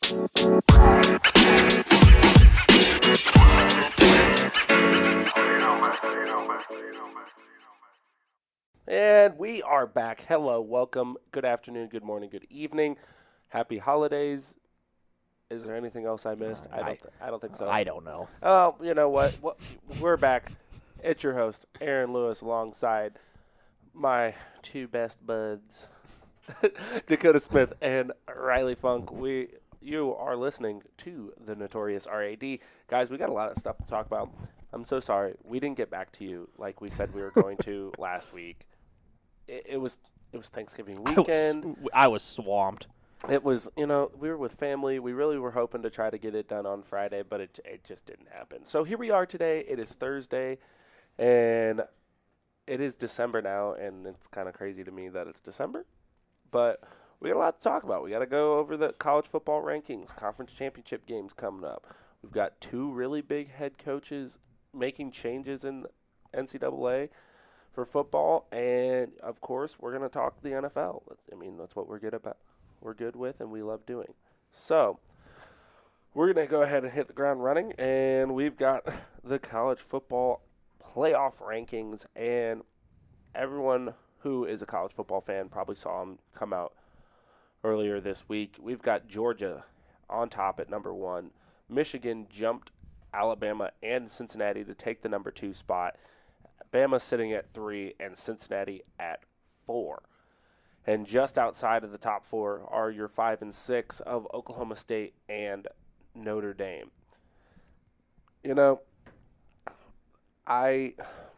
And we are back. Hello, welcome. Good afternoon, good morning, good evening. Happy holidays. Is there anything else I missed? I don't think so. I don't know. Oh, you know what? We're back. It's your host, Aaron Lewis, alongside my two best buds, Dakota Smith and Riley Funk. You are listening to the Notorious RAD. Guys, we got a lot of stuff to talk about. I'm so sorry. We didn't get back to you like we said we were going to last week. It was Thanksgiving weekend. I was swamped. It was, we were with family. We really were hoping to try to get it done on Friday, but it just didn't happen. So here we are today. It is Thursday, and it is December now, and it's kind of crazy to me that it's December. But we got a lot to talk about. We got to go over the college football rankings, conference championship games coming up. We've got two really big head coaches making changes in NCAA for football, and of course, we're going to talk the NFL. I mean, that's what we're good with, and we love doing. So, we're going to go ahead and hit the ground running, and we've got the college football playoff rankings, and everyone who is a college football fan probably saw them come out earlier this week. We've got Georgia on top at number 1. Michigan jumped Alabama and Cincinnati to take the number 2 spot. Bama sitting at 3 and Cincinnati at 4. And just outside of the top 4 are your 5 and 6 of Oklahoma State and Notre Dame. I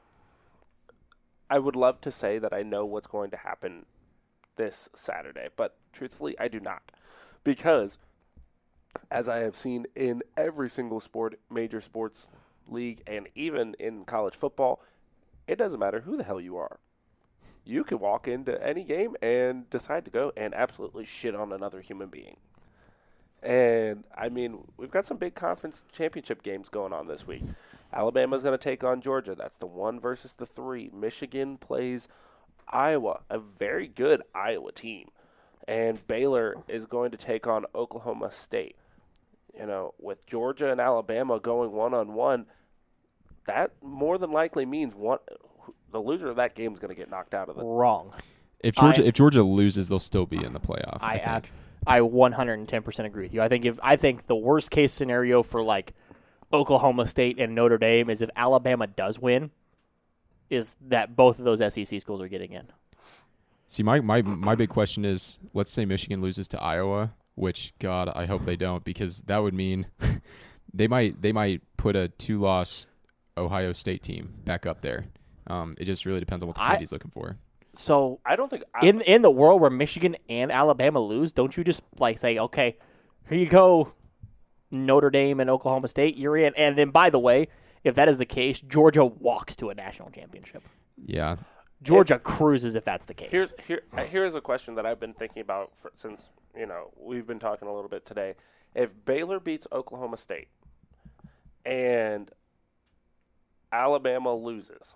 would love to say that I know what's going to happen this Saturday, but truthfully, I do not. Because, as I have seen in every single major sports league, and even in college football, it doesn't matter who the hell you are. You can walk into any game and decide to go and absolutely shit on another human being. And, I mean, we've got some big conference championship games going on this week. Alabama's going to take on Georgia. That's the 1 versus the 3. Michigan plays Iowa, a very good Iowa team. And Baylor is going to take on Oklahoma State. With Georgia and Alabama going one-on-one, that more than likely means the loser of that game is going to get knocked out of the Wrong. If Georgia loses, they'll still be in the playoff. I 110% agree with you. I think the worst case scenario for like Oklahoma State and Notre Dame is if Alabama does win, is that both of those SEC schools are getting in. See, my big question is, let's say Michigan loses to Iowa, which God, I hope they don't, because that would mean they might put a 2-loss Ohio State team back up there. It just really depends on what the committee's looking for. So I don't think in the world where Michigan and Alabama lose, don't you just say, okay, here you go, Notre Dame and Oklahoma State, you're in. And then, by the way, if that is the case, Georgia walks to a national championship. Yeah. Georgia cruises if that's the case. Here's a question that I've been thinking about since we've been talking a little bit today. If Baylor beats Oklahoma State and Alabama loses,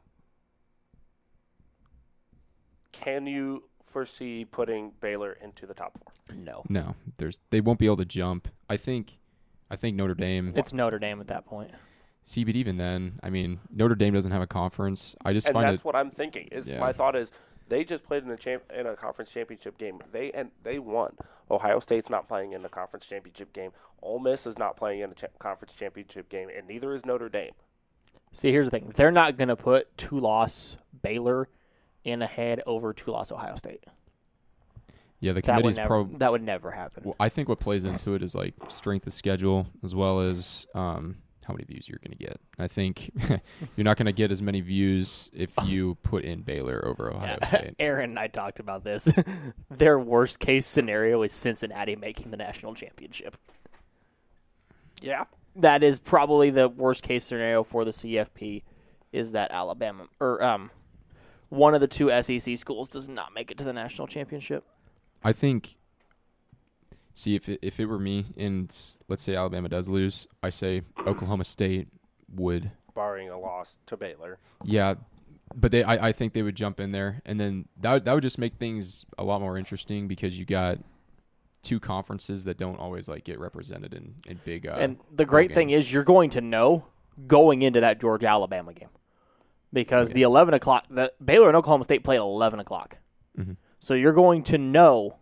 can you foresee putting Baylor into the top 4? No. They won't be able to jump. I think Notre Dame. It's Notre Dame at that point. See, but even then, I mean, Notre Dame doesn't have a conference. That's what I'm thinking. My thought is they just played in a conference championship game. They won. Ohio State's not playing in the conference championship game. Ole Miss is not playing in the conference championship game, and neither is Notre Dame. See, here's the thing: they're not going to put 2-loss Baylor in ahead over 2-loss Ohio State. Yeah, the committee's that would never happen. Well, I think what plays into it is like strength of schedule as well as how many views you're going to get. I think you're not going to get as many views if you put in Baylor over Ohio State. Aaron and I talked about this. Their worst case scenario is Cincinnati making the national championship. Yeah. That is probably the worst case scenario for the CFP, is that Alabama or one of the two SEC schools does not make it to the national championship. I think, see, if it were me and let's say Alabama does lose, I say Oklahoma State would. Barring a loss to Baylor. Yeah, but I think they would jump in there, and then that would just make things a lot more interesting because you got two conferences that don't always like get represented in big. And the great thing is you're going to know going into that Georgia-Alabama game because the 11 o'clock, the Baylor and Oklahoma State play at 11 o'clock. Mm-hmm. So you're going to know,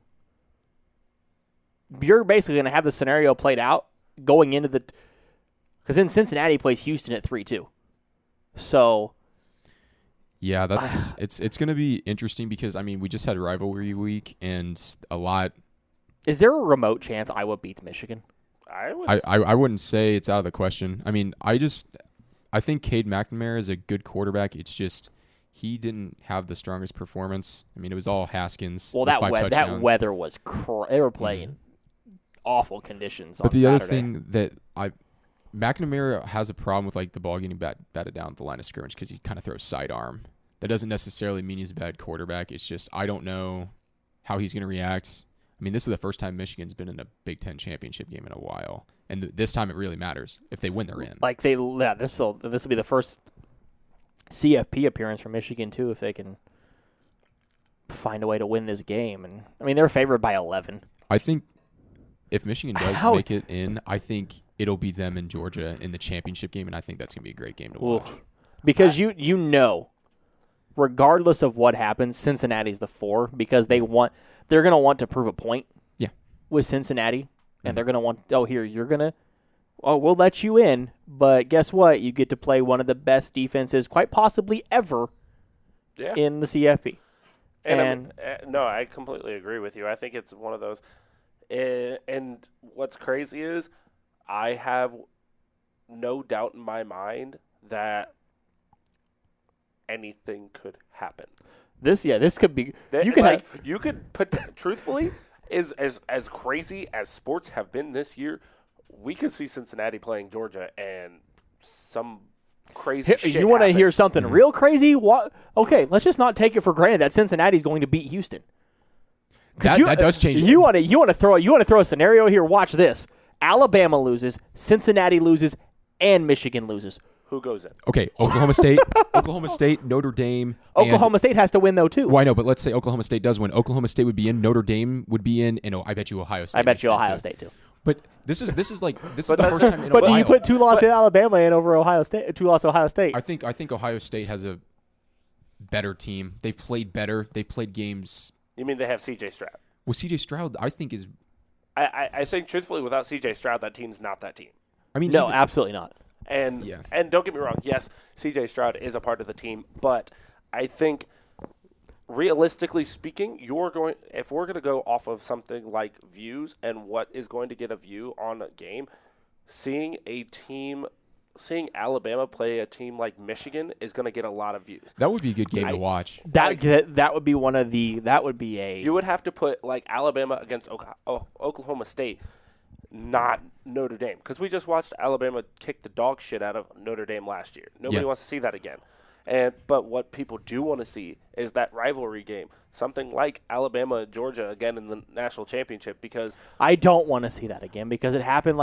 you're basically going to have the scenario played out going into the, because then Cincinnati plays Houston at 3-2. So. Yeah, that's it's going to be interesting because, I mean, we just had rivalry week and a lot. Is there a remote chance Iowa beats Michigan? I wouldn't say it's out of the question. I mean, I think Cade McNamara is a good quarterback. It's just he didn't have the strongest performance. I mean, it was all Haskins. Well, with that weather was they were playing awful conditions on But the Saturday. other thing that McNamara has a problem with like the ball getting batted down at the line of scrimmage because he kind of throws sidearm. That doesn't necessarily mean he's a bad quarterback. It's just I don't know how he's going to react. I mean, this is the first time Michigan's been in a Big Ten championship game in a while, and this time it really matters. If they win, they're in. Like this will be the first CFP appearance for Michigan too, if they can find a way to win this game. And I mean, they're favored by 11. I think if Michigan does make it in, I think it'll be them and Georgia in the championship game, and I think that's gonna be a great game to watch. Because you know, regardless of what happens, Cincinnati's the 4 because they're going to want to prove a point. Yeah. With Cincinnati, and they're going to want we'll let you in, but guess what? You get to play one of the best defenses, quite possibly ever, in the CFP. And no, I completely agree with you. I think it's one of those. And what's crazy is I have no doubt in my mind that anything could happen. This could be. You could put truthfully, as crazy as sports have been this year, we could see Cincinnati playing Georgia and some crazy shit. You want to hear something real crazy? What? Okay, let's just not take it for granted that Cincinnati's going to beat Houston. That does change. You want to throw a scenario here? Watch this: Alabama loses, Cincinnati loses, and Michigan loses. Who goes in? Okay, Oklahoma State, Notre Dame. Oklahoma State has to win though too. Well, I know, but let's say Oklahoma State does win. Oklahoma State would be in. Notre Dame would be in, and I bet you Ohio State. I bet you Ohio State too. But this is the first time in a while. But you put 2-loss Alabama in over Ohio State. 2-loss Ohio State. I think Ohio State has a better team. They've played better. They've played games. You mean they have C.J. Stroud? Well, C.J. Stroud, I think is. I think truthfully, without C.J. Stroud, that team's not that team. I mean, no, absolutely not. And don't get me wrong. Yes, C.J. Stroud is a part of the team, but I think realistically speaking, if we're going to go off of something like views and what is going to get a view on a game, seeing Alabama play a team like Michigan is going to get a lot of views. That would be a good game to watch. That would be one of the. That would be a. You would have to put like Alabama against Oklahoma State, not Notre Dame, because we just watched Alabama kick the dog shit out of Notre Dame last year. Nobody wants to see that again. But what people do want to see is that rivalry game, something like Alabama Georgia again in the national championship. Because I don't want to see that again because it happened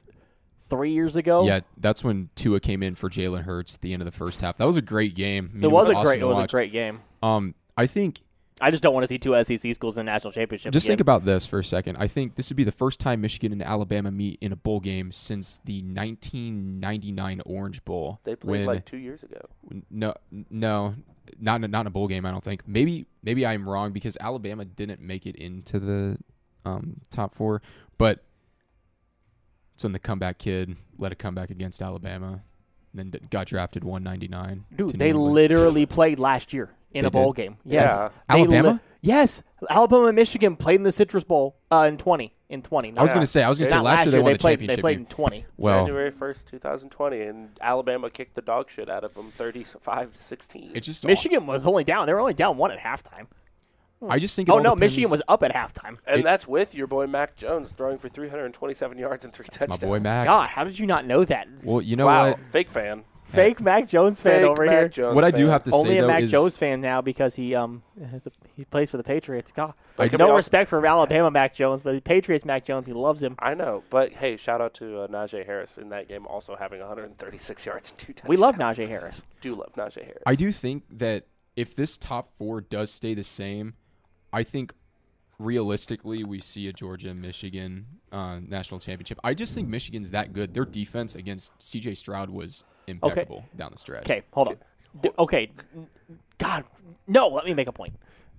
3 years ago. Yeah, that's when Tua came in for Jalen Hurts at the end of the first half. That was a great game. I mean, it was awesome a great game. I think. I just don't want to see 2 SEC schools in the national championship. Just think about this for a second. I think this would be the first time Michigan and Alabama meet in a bowl game since the 1999 Orange Bowl. They played 2 years ago. No, not in a bowl game. I don't think. Maybe I'm wrong because Alabama didn't make it into the top 4, but it's when the comeback kid led a comeback against Alabama, and then got drafted 199. Dude, they literally played last year. In a bowl game. Yes. Yeah. Alabama? Yes. Alabama and Michigan played in the Citrus Bowl in 20. I was going to say last year they won the championship. They played in 20. Well, January 1st, 2020, and Alabama kicked the dog shit out of them 35-16. Michigan was only down. They were only down 1 at halftime. I just think Michigan was up at halftime. And that's with your boy Mac Jones throwing for 327 yards and 3 touchdowns. My boy Mac. God, how did you not know that? Well, you know what? Fake fan. Fake Mac Jones fan over Mac here. Jones what I do have to only say, a though, Mac is Jones fan now because he plays for the Patriots. God, But no respect for Alabama Mac Jones, but the Patriots Mac Jones, he loves him. I know, but hey, shout out to Najee Harris in that game, also having 136 yards and 2 touchdowns. We love Najee Harris. Do love Najee Harris. I do think that if this top 4 does stay the same, I think realistically we see a Georgia-Michigan national championship. I just think Michigan's that good. Their defense against C.J. Stroud was impeccable down the stretch. Okay, hold on. Okay, God, no. Let me make a point.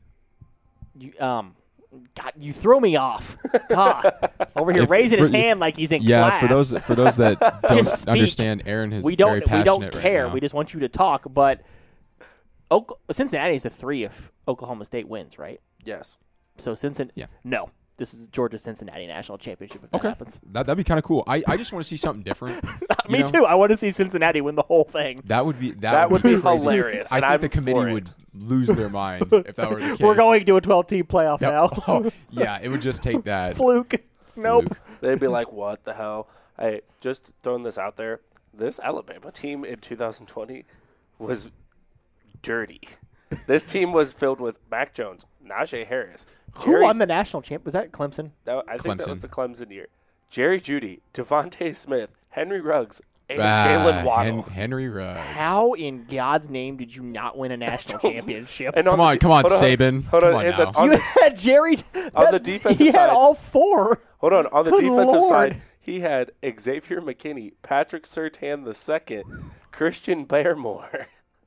God, you throw me off. God, over here raising his hand like he's in class. for those that Just don't understand, Aaron is we very don't passionate care. right now. We just want you to talk. But Cincinnati is a 3 if Oklahoma State wins, right? Yes. So Cincinnati. Yeah. No, this is Georgia-Cincinnati national championship. If that happens, That'd be kind of cool. I just want to see something different. me too. I want to see Cincinnati win the whole thing. That would be be crazy. hilarious. I and think I'm the committee for it. would lose their mind if that were the case. We're going to a 12-team playoff Yep. now. Oh, yeah, it would just take that. Fluke. Nope. Fluke. They'd be like, "What the hell?" Hey, just throwing this out there. This Alabama team in 2020 was dirty. This team was filled with Mac Jones, Najee Harris, Who won the national champ? Was that Clemson? I think that was Clemson. the Clemson year. Jerry Jeudy, Devontae Smith, Henry Ruggs, and Jalen Waddle. Henry Ruggs. How in God's name did you not win a national championship? And Come on, hold Saban. Hold Come on, on and now. You had Jerry. On the defensive he had side. all 4. Hold on. On the Good defensive Lord. side, he had Xavier McKinney, Patrick Surtain II, Christian Baremore.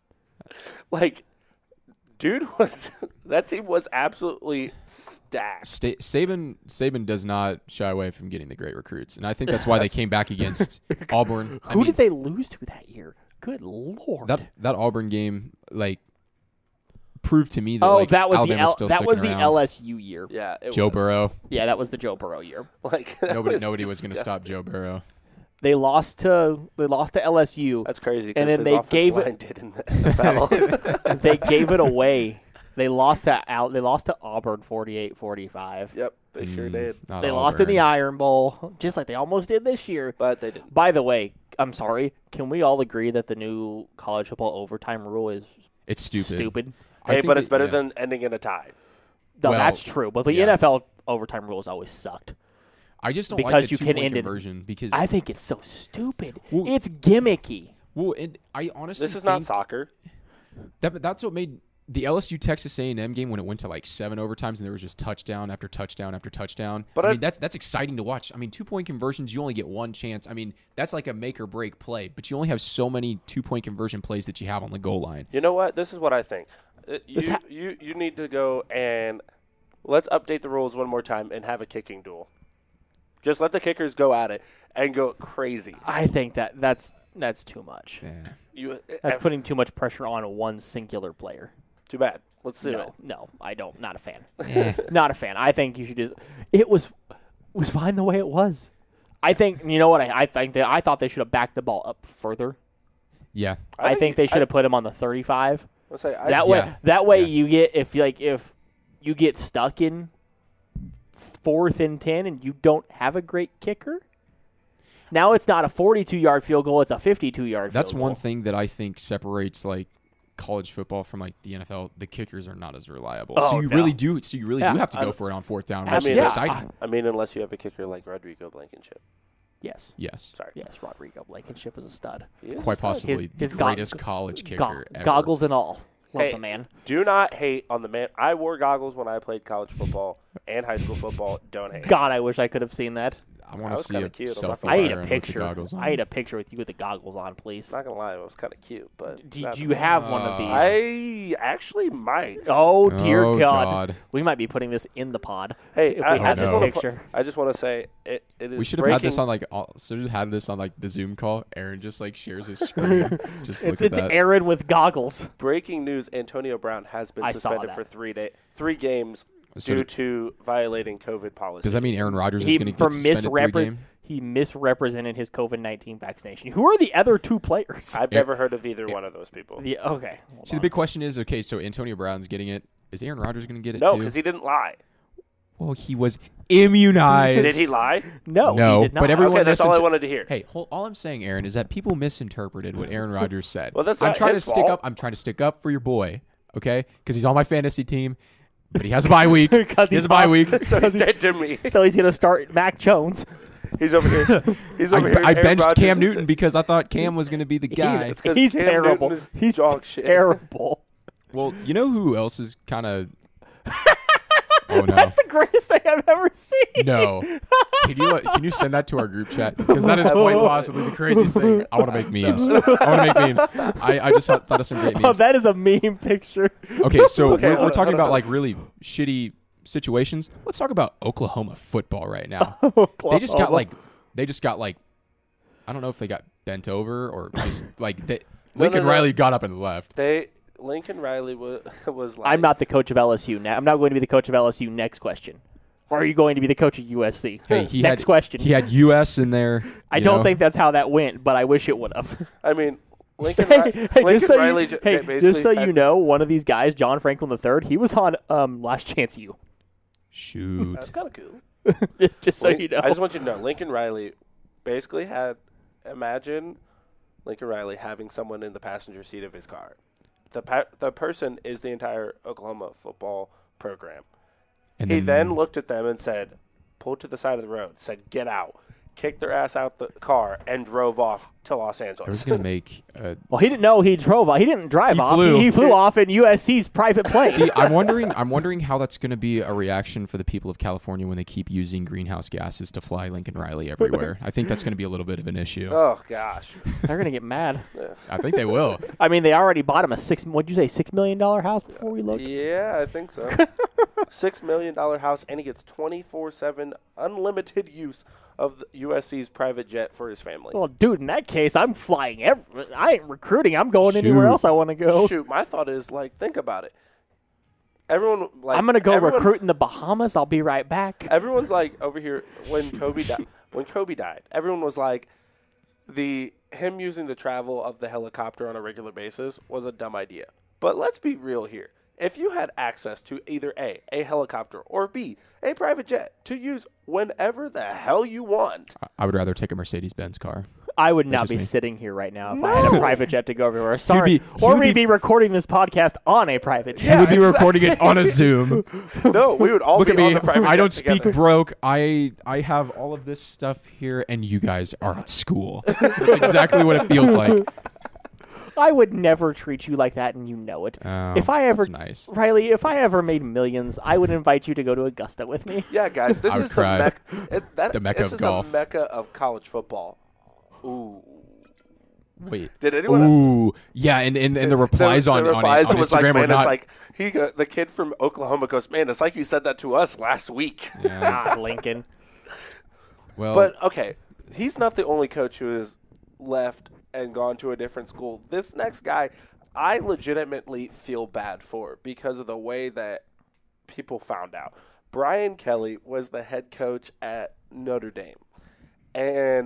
Like, dude that team was absolutely stacked. Saban does not shy away from getting the great recruits, and I think that's why they came back against Auburn. Who did they lose to that year? Good Lord. That Auburn game proved to me that that was Alabama's still that was sticking the around. LSU year. Yeah, it Joe was. Burrow. Yeah, that was the Joe Burrow year. Like that Nobody was going to stop disgusting. Joe Burrow. They lost to LSU. That's crazy. And 'cause then his they offensive gave line did in the NFL. They gave it away. They lost to Auburn 48-45. Yep, they sure did. Not They lost in the Auburn. Iron Bowl, just like they almost did this year. But they didn't. By the way, I'm sorry. Can we all agree that the new college football overtime rule is It's stupid. I Hey, think but it's better yeah. than ending in a tie. No, Well, that's true. But the yeah. NFL overtime rules always sucked. I just don't because like the you can two-point end it- conversion because I think it's so stupid. Well- It's gimmicky. well, and I honestly This is not think soccer. that's what made the LSU Texas A&M game when it went to like 7 overtimes and there was just touchdown after touchdown after touchdown. But I I- mean that's exciting to watch. I mean 2-point conversions you only get one chance. I mean that's like a make or break play, but you only have so many 2-point conversion plays that you have on the goal line. You know what? This is what I think. This You need to go and let's update the rules one more time and have a kicking duel. Just let the kickers go at it and go crazy. I think that's too much. Yeah. That's putting too much pressure on one singular player. Too bad. Let's do it. No, I don't. Not a fan. Not a fan. I think you should just. It was fine the way it was. I think you know what I think I thought they should have backed the ball up further. Yeah. I think they should have put him on the 35. Let's say That way Yeah. you get if you get stuck in 4th and 10 and you don't have a great kicker. Now it's not a 42-yard field goal; it's a 52-yard. That's field goal. one thing that I think separates like college football from like the NFL. The kickers are not as reliable. Oh, so you no. really do have to I- go for it on 4th down, I which mean, is yeah. exciting. I mean, unless you have a kicker like Rodrigo Blankenship. Yes. Yes. Sorry. Yes, Rodrigo Blankenship is a stud. He is Quite a stud. possibly His the go- greatest college kicker ever. Goggles and all. Love Hey, the man. Do not hate on the man. I wore goggles when I played college football and high school football. Don't hate. God, I wish I could have seen that. I want That to was see kinda a cute. I'm not selfie gonna I lie. need of a Aaron with the picture. goggles on. I need a picture with you with the goggles on, please. Not gonna lie, it was kind of cute. But Did not- you have one of these? I actually might. Oh dear Oh, God. God. We might be putting this in the pod. Hey, if we I had this this wanna picture. I just want to say it is. We should have had this on like the Zoom call. Aaron just like shares his screen. Just look at It's that. Aaron with goggles. breaking news. Antonio Brown has been I saw suspended that. for 3 games So due to violating COVID policy. Does that mean Aaron Rodgers He is going to get suspended 3 games? He misrepresented his COVID-19 vaccination. Who are the other 2 players? I've never heard of either one of those people. Okay. hold See, the on. big question is, okay, so Antonio Brown's getting it. Is Aaron Rodgers going to get it No, too? because he didn't lie. Well, he was immunized. Did he lie? No, No, he did not. but everyone Okay, that's all I listened to- wanted to hear. Hey, all I'm saying, Aaron, is that people misinterpreted what Aaron Rodgers said. Well, that's I'm not trying his to stick fault. up. I'm trying to stick up for your boy, okay? Because he's on my fantasy team, but he has a bye week. 'Cause he has he's a bye on- week. So he's dead to me. So he's going to start Mac Jones. He's over here. He's over here. I Aaron benched Rodgers Cam is Newton because I thought Cam was going to be the guy. It's 'cause He's Cam terrible. Newton is He's dog shit. terrible. Well, you know who else is kind of Oh no. That's the greatest thing I've ever seen. No. Can you send that to our group chat? Because that is quite possibly the craziest thing. I want to make memes. I want to make memes. I just thought of some great memes. Oh, that is a meme picture. Okay, so Okay, we're talking about like really shitty situations. Let's talk about Oklahoma football right now. They just got like I don't know if they got bent over or just like Lincoln Riley got up and left. Lincoln Riley was like, I'm not the coach of LSU now. I'm not going to be the coach of LSU. Next question. Or are you going to be the coach of USC? Hey, Next question. He had US in there. I don't think that's how that went, but I wish it would have. I mean, Lincoln Riley. basically Just so had- you know, one of these guys, John Franklin III, he was on Last Chance U. Shoot. That's kind of cool. Just so you know. I just want you to know, Lincoln Riley basically imagine Lincoln Riley having someone in the passenger seat of his car. The person is the entire Oklahoma football program. And He then looked at them and said, pulled to the side of the road, said, get out, kicked their ass out the car, and drove off to Los I was Angeles. gonna make. Well, he didn't know he drove off. He didn't drive He off. flew. He flew off in USC's private plane. See, I'm wondering how that's going to be a reaction for the people of California when they keep using greenhouse gases to fly Lincoln Riley everywhere. I think that's going to be a little bit of an issue. Oh, gosh. They're going to get mad. I think they will. I mean, they already bought him what'd you say, $6 million house before we looked? Yeah, I think so. $6 million house, and he gets 24/7 unlimited use of the USC's private jet for his family. Well, dude, in that case, I'm flying. I ain't recruiting. I'm going anywhere Shoot. else I want to go. Shoot, my thought is, like, think about it. Everyone, like, I'm going to go everyone- recruit in the Bahamas. I'll be right back. Everyone's like over here when Kobe died. Everyone was like, him using the travel of the helicopter on a regular basis was a dumb idea. But let's be real here. If you had access to either a helicopter, or B, a private jet to use whenever the hell you want, I would rather take a Mercedes-Benz car. I would not just be me. sitting here right now if I had a private jet to go everywhere. Sorry. he Or would we'd be- be recording this podcast on a private jet. He would be recording it on a Zoom. no, we would all Look be at on me. the private I jet don't speak together. broke. I have all of this stuff here, and you guys are at school. That's exactly what it feels like. I would never treat you like that, and you know it. Oh, if I ever, that's nice. Riley, if I ever made millions, I would invite you to go to Augusta with me. Yeah, guys, this I would is cry. the Mecca. The Mecca this of is golf. the Mecca of college football. Ooh. Wait. Did anyone? Ooh, yeah, and the replies on replies on was Instagram like, were man, not. it's like the kid from Oklahoma goes, man, it's like you said that to us last week. God, Lincoln. well, But okay, he's not the only coach who has left and gone to a different school. This next guy, I legitimately feel bad for because of the way that people found out. Brian Kelly was the head coach at Notre Dame, and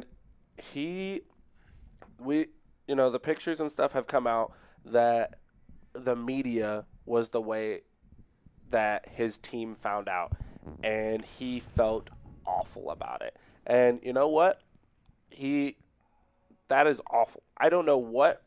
the pictures and stuff have come out that the media was the way that his team found out, and he felt awful about it. And you know what? That is awful. I don't know what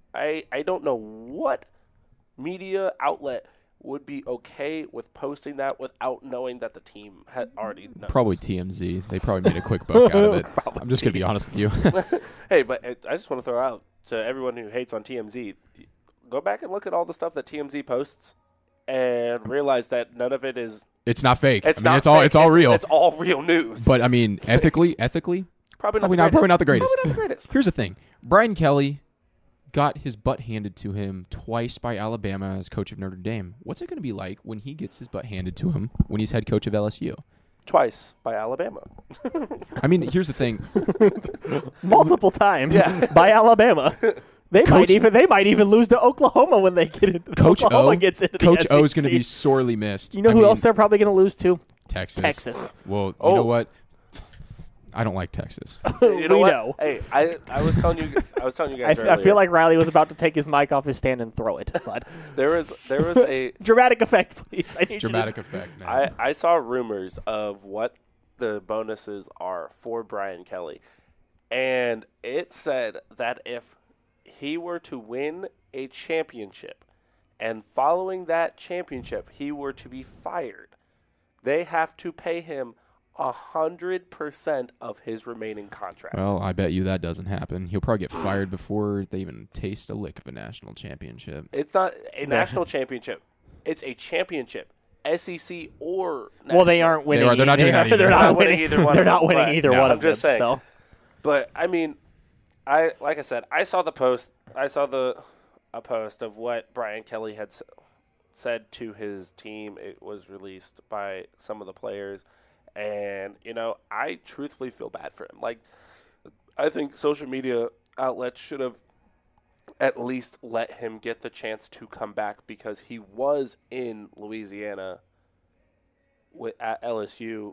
media outlet would be okay with posting that without knowing that the team had already known. probably TMZ. They probably made a quick buck out of it. I'm just gonna be honest with you. Hey, but I just want to throw out to everyone who hates on TMZ, go back and look at all the stuff that TMZ posts and realize that none of it is. It's not fake. It's I mean, not it's all fake. it's all real. It's all real news. But I mean, ethically, probably probably not the greatest. Probably not the greatest. Here's the thing: Brian Kelly got his butt handed to him twice by Alabama as coach of Notre Dame. What's it going to be like when he gets his butt handed to him when he's head coach of LSU? Twice by Alabama. I mean, here's the thing: Multiple times Yeah. by Alabama. They Coach- might even lose to Oklahoma when they get into Coach Oklahoma O, gets into Coach the O is going to SEC. be sorely missed. You know I who mean, else they're probably going to lose to? Texas. Texas. Well, you Oh. know what? I don't like Texas. You know We what? know. Hey, I was telling you guys I earlier. feel like Riley was about to take his mic off his stand and throw it. But there was a dramatic effect, please. I need Dramatic you to, effect, man. I saw rumors of what the bonuses are for Brian Kelly, and it said that if he were to win a championship, and following that championship he were to be fired, they have to pay him 100% of his remaining contract. Well, I bet you that doesn't happen. He'll probably get fired before they even taste a lick of a national championship. It's not a national championship. It's a championship. SEC or national. Well, they aren't winning. They're not doing that either. They're not winning either one. They're of not them, winning but either no, one I'm of them. just saying. So. But I mean, like I said, I saw the post. I saw a post of what Brian Kelly had said to his team. It was released by some of the players, and I truthfully feel bad for him. Like, I think social media outlets should have at least let him get the chance to come back because he was in Louisiana at LSU.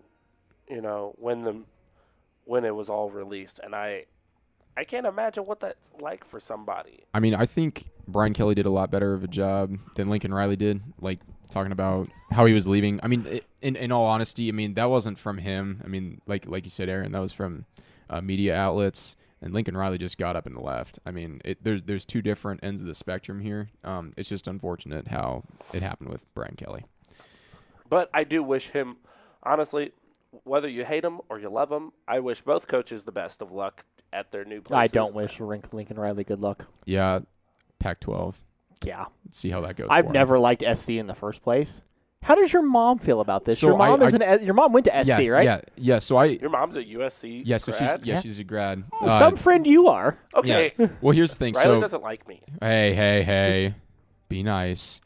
When it was all released, and I can't imagine what that's like for somebody. I mean, I think Brian Kelly did a lot better of a job than Lincoln Riley did, like talking about how he was leaving. I mean, in all honesty, I mean, that wasn't from him. I mean, like you said, Aaron, that was from media outlets, and Lincoln Riley just got up and left. I mean, there's two different ends of the spectrum here. It's just unfortunate how it happened with Brian Kelly. But I do wish him, honestly, whether you hate him or you love him, I wish both coaches the best of luck at their new places. I don't wish Lincoln Riley good luck. Yeah, Pac-12. Yeah. Let's see how that goes. I've for never liked SC in the first place. How does your mom feel about this? So your mom went to SC, him. right? Yeah. So Your mom's a USC Yeah, so grad? she's a grad. Oh, some friend you are. Okay. Yeah. Well, here's the thing. Riley So doesn't like me. hey, be nice.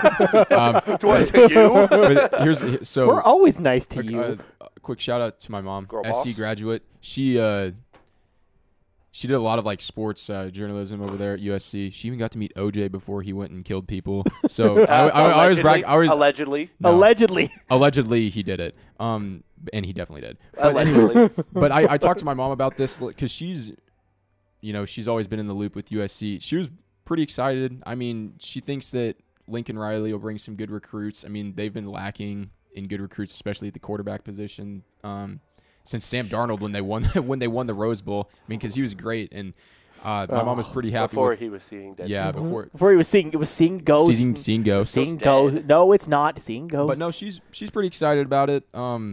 To you? But here's so We're always nice to you. a quick shout out to my mom, Girl SC boss. graduate. She did a lot of like sports journalism over there at USC. She even got to meet OJ before he went and killed people. So I always brag. Allegedly. No, Allegedly. he did it. And he definitely did. But Allegedly. But I talked to my mom about this because she's always been in the loop with USC. She was pretty excited. I mean, she thinks that Lincoln Riley will bring some good recruits. I mean, they've been lacking in good recruits, especially at the quarterback position, since Sam Darnold when they won the Rose Bowl. I mean, because he was great, and my mom was pretty happy Before with, he was seeing dead yeah people. before It was seeing ghosts. seeing ghosts. Seeing Dead. ghosts. No, it's not seeing ghosts. But no, she's pretty excited about it.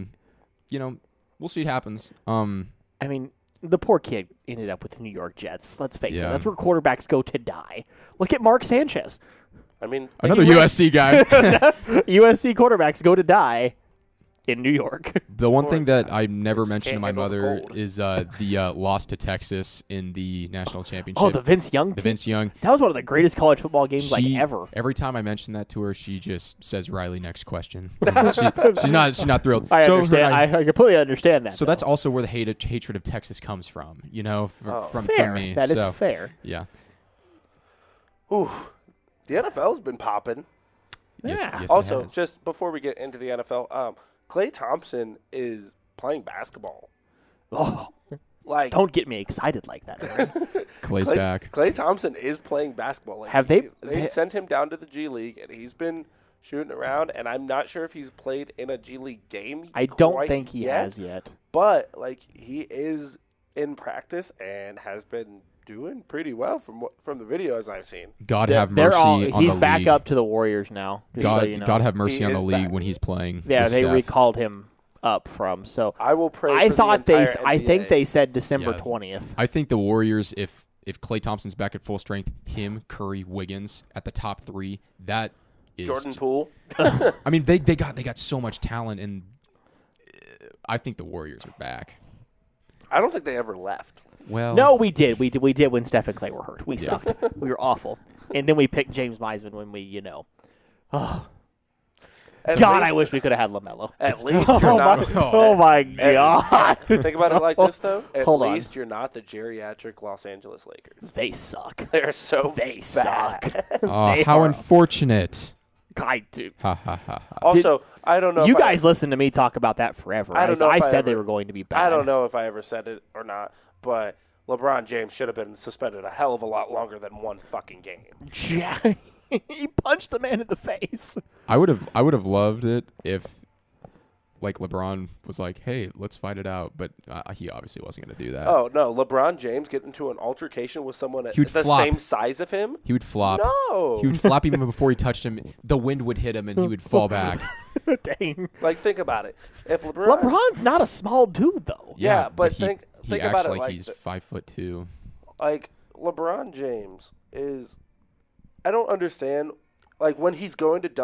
We'll see what happens. I mean, the poor kid ended up with the New York Jets. Let's face it. Yeah. That's where quarterbacks go to die. Look at Mark Sanchez. I mean, Another USC guy. USC quarterbacks go to die in New York. The one thing that Quarterbacks I never just mentioned to can't my handle the mother cold. is the loss to Texas in the national championship. Oh, the Vince Young The team. Vince Young. That was one of the greatest college football games ever. Every time I mention that to her, she just says, "Riley, next question." she's not thrilled. I So understand. I completely understand that. So that's also where the hatred of Texas comes from. From fair. me. That is So, fair. Yeah. Ooh, the NFL's been popping. Yes, Yeah. yes, it Also, has. just before we get into the NFL, Klay Thompson is playing basketball. Oh, Like, don't get me excited like that. Aaron. Clay's back. Klay Thompson is playing basketball. Like, Have they- They sent him down to the G League, and he's been shooting around. And I'm not sure if he's played in a G League game. I don't quite think he yet, has yet. but like he is in practice and has been doing pretty well from the videos I've seen. God have They're mercy all, on he's the back league. up to the Warriors now. Just God, so you know. God have mercy He on the is league back. when he's playing. Yeah, with they Steph. recalled him up from. So I will pray. I for thought the they. entire I think NBA. they said December Yeah. 20th. I think the Warriors, if Klay Thompson's back at full strength, him, Curry, Wiggins at the top three, that is Jordan Poole. I mean, they got so much talent, and I think the Warriors are back. I don't think they ever left. Well, No, we did. We did when Steph and Clay were hurt. We sucked. We were awful. And then we picked James Wiseman when we. Oh, At God, least- I wish we could have had LaMelo. At least Oh you're my, not. oh my God. Think about it like this, though. At Hold on. least you're not the geriatric Los Angeles Lakers. They suck. They're so They bad. suck. oh, They how are- unfortunate. I do. Ha ha ha ha. Also, I don't know. You if guys listen to me talk about that forever. I don't know I if I said they ever- were going to be bad. I don't know if I ever said it or not, but LeBron James should have been suspended a hell of a lot longer than one fucking game. He punched the man in the face. I would have loved it if, like, LeBron was like, "Hey, let's fight it out," but he obviously wasn't going to do that. Oh no, LeBron James get into an altercation with someone He would the flop. same size of him? He would flop. No. He would flop even before he touched him. The wind would hit him, and he would fall back. Dang. Like, think about it. If LeBron, LeBron's not a small dude, though. Yeah, but he, think he about acts it like like he's th- 5'2". like LeBron James is, I don't understand. Like when he's going to dunk,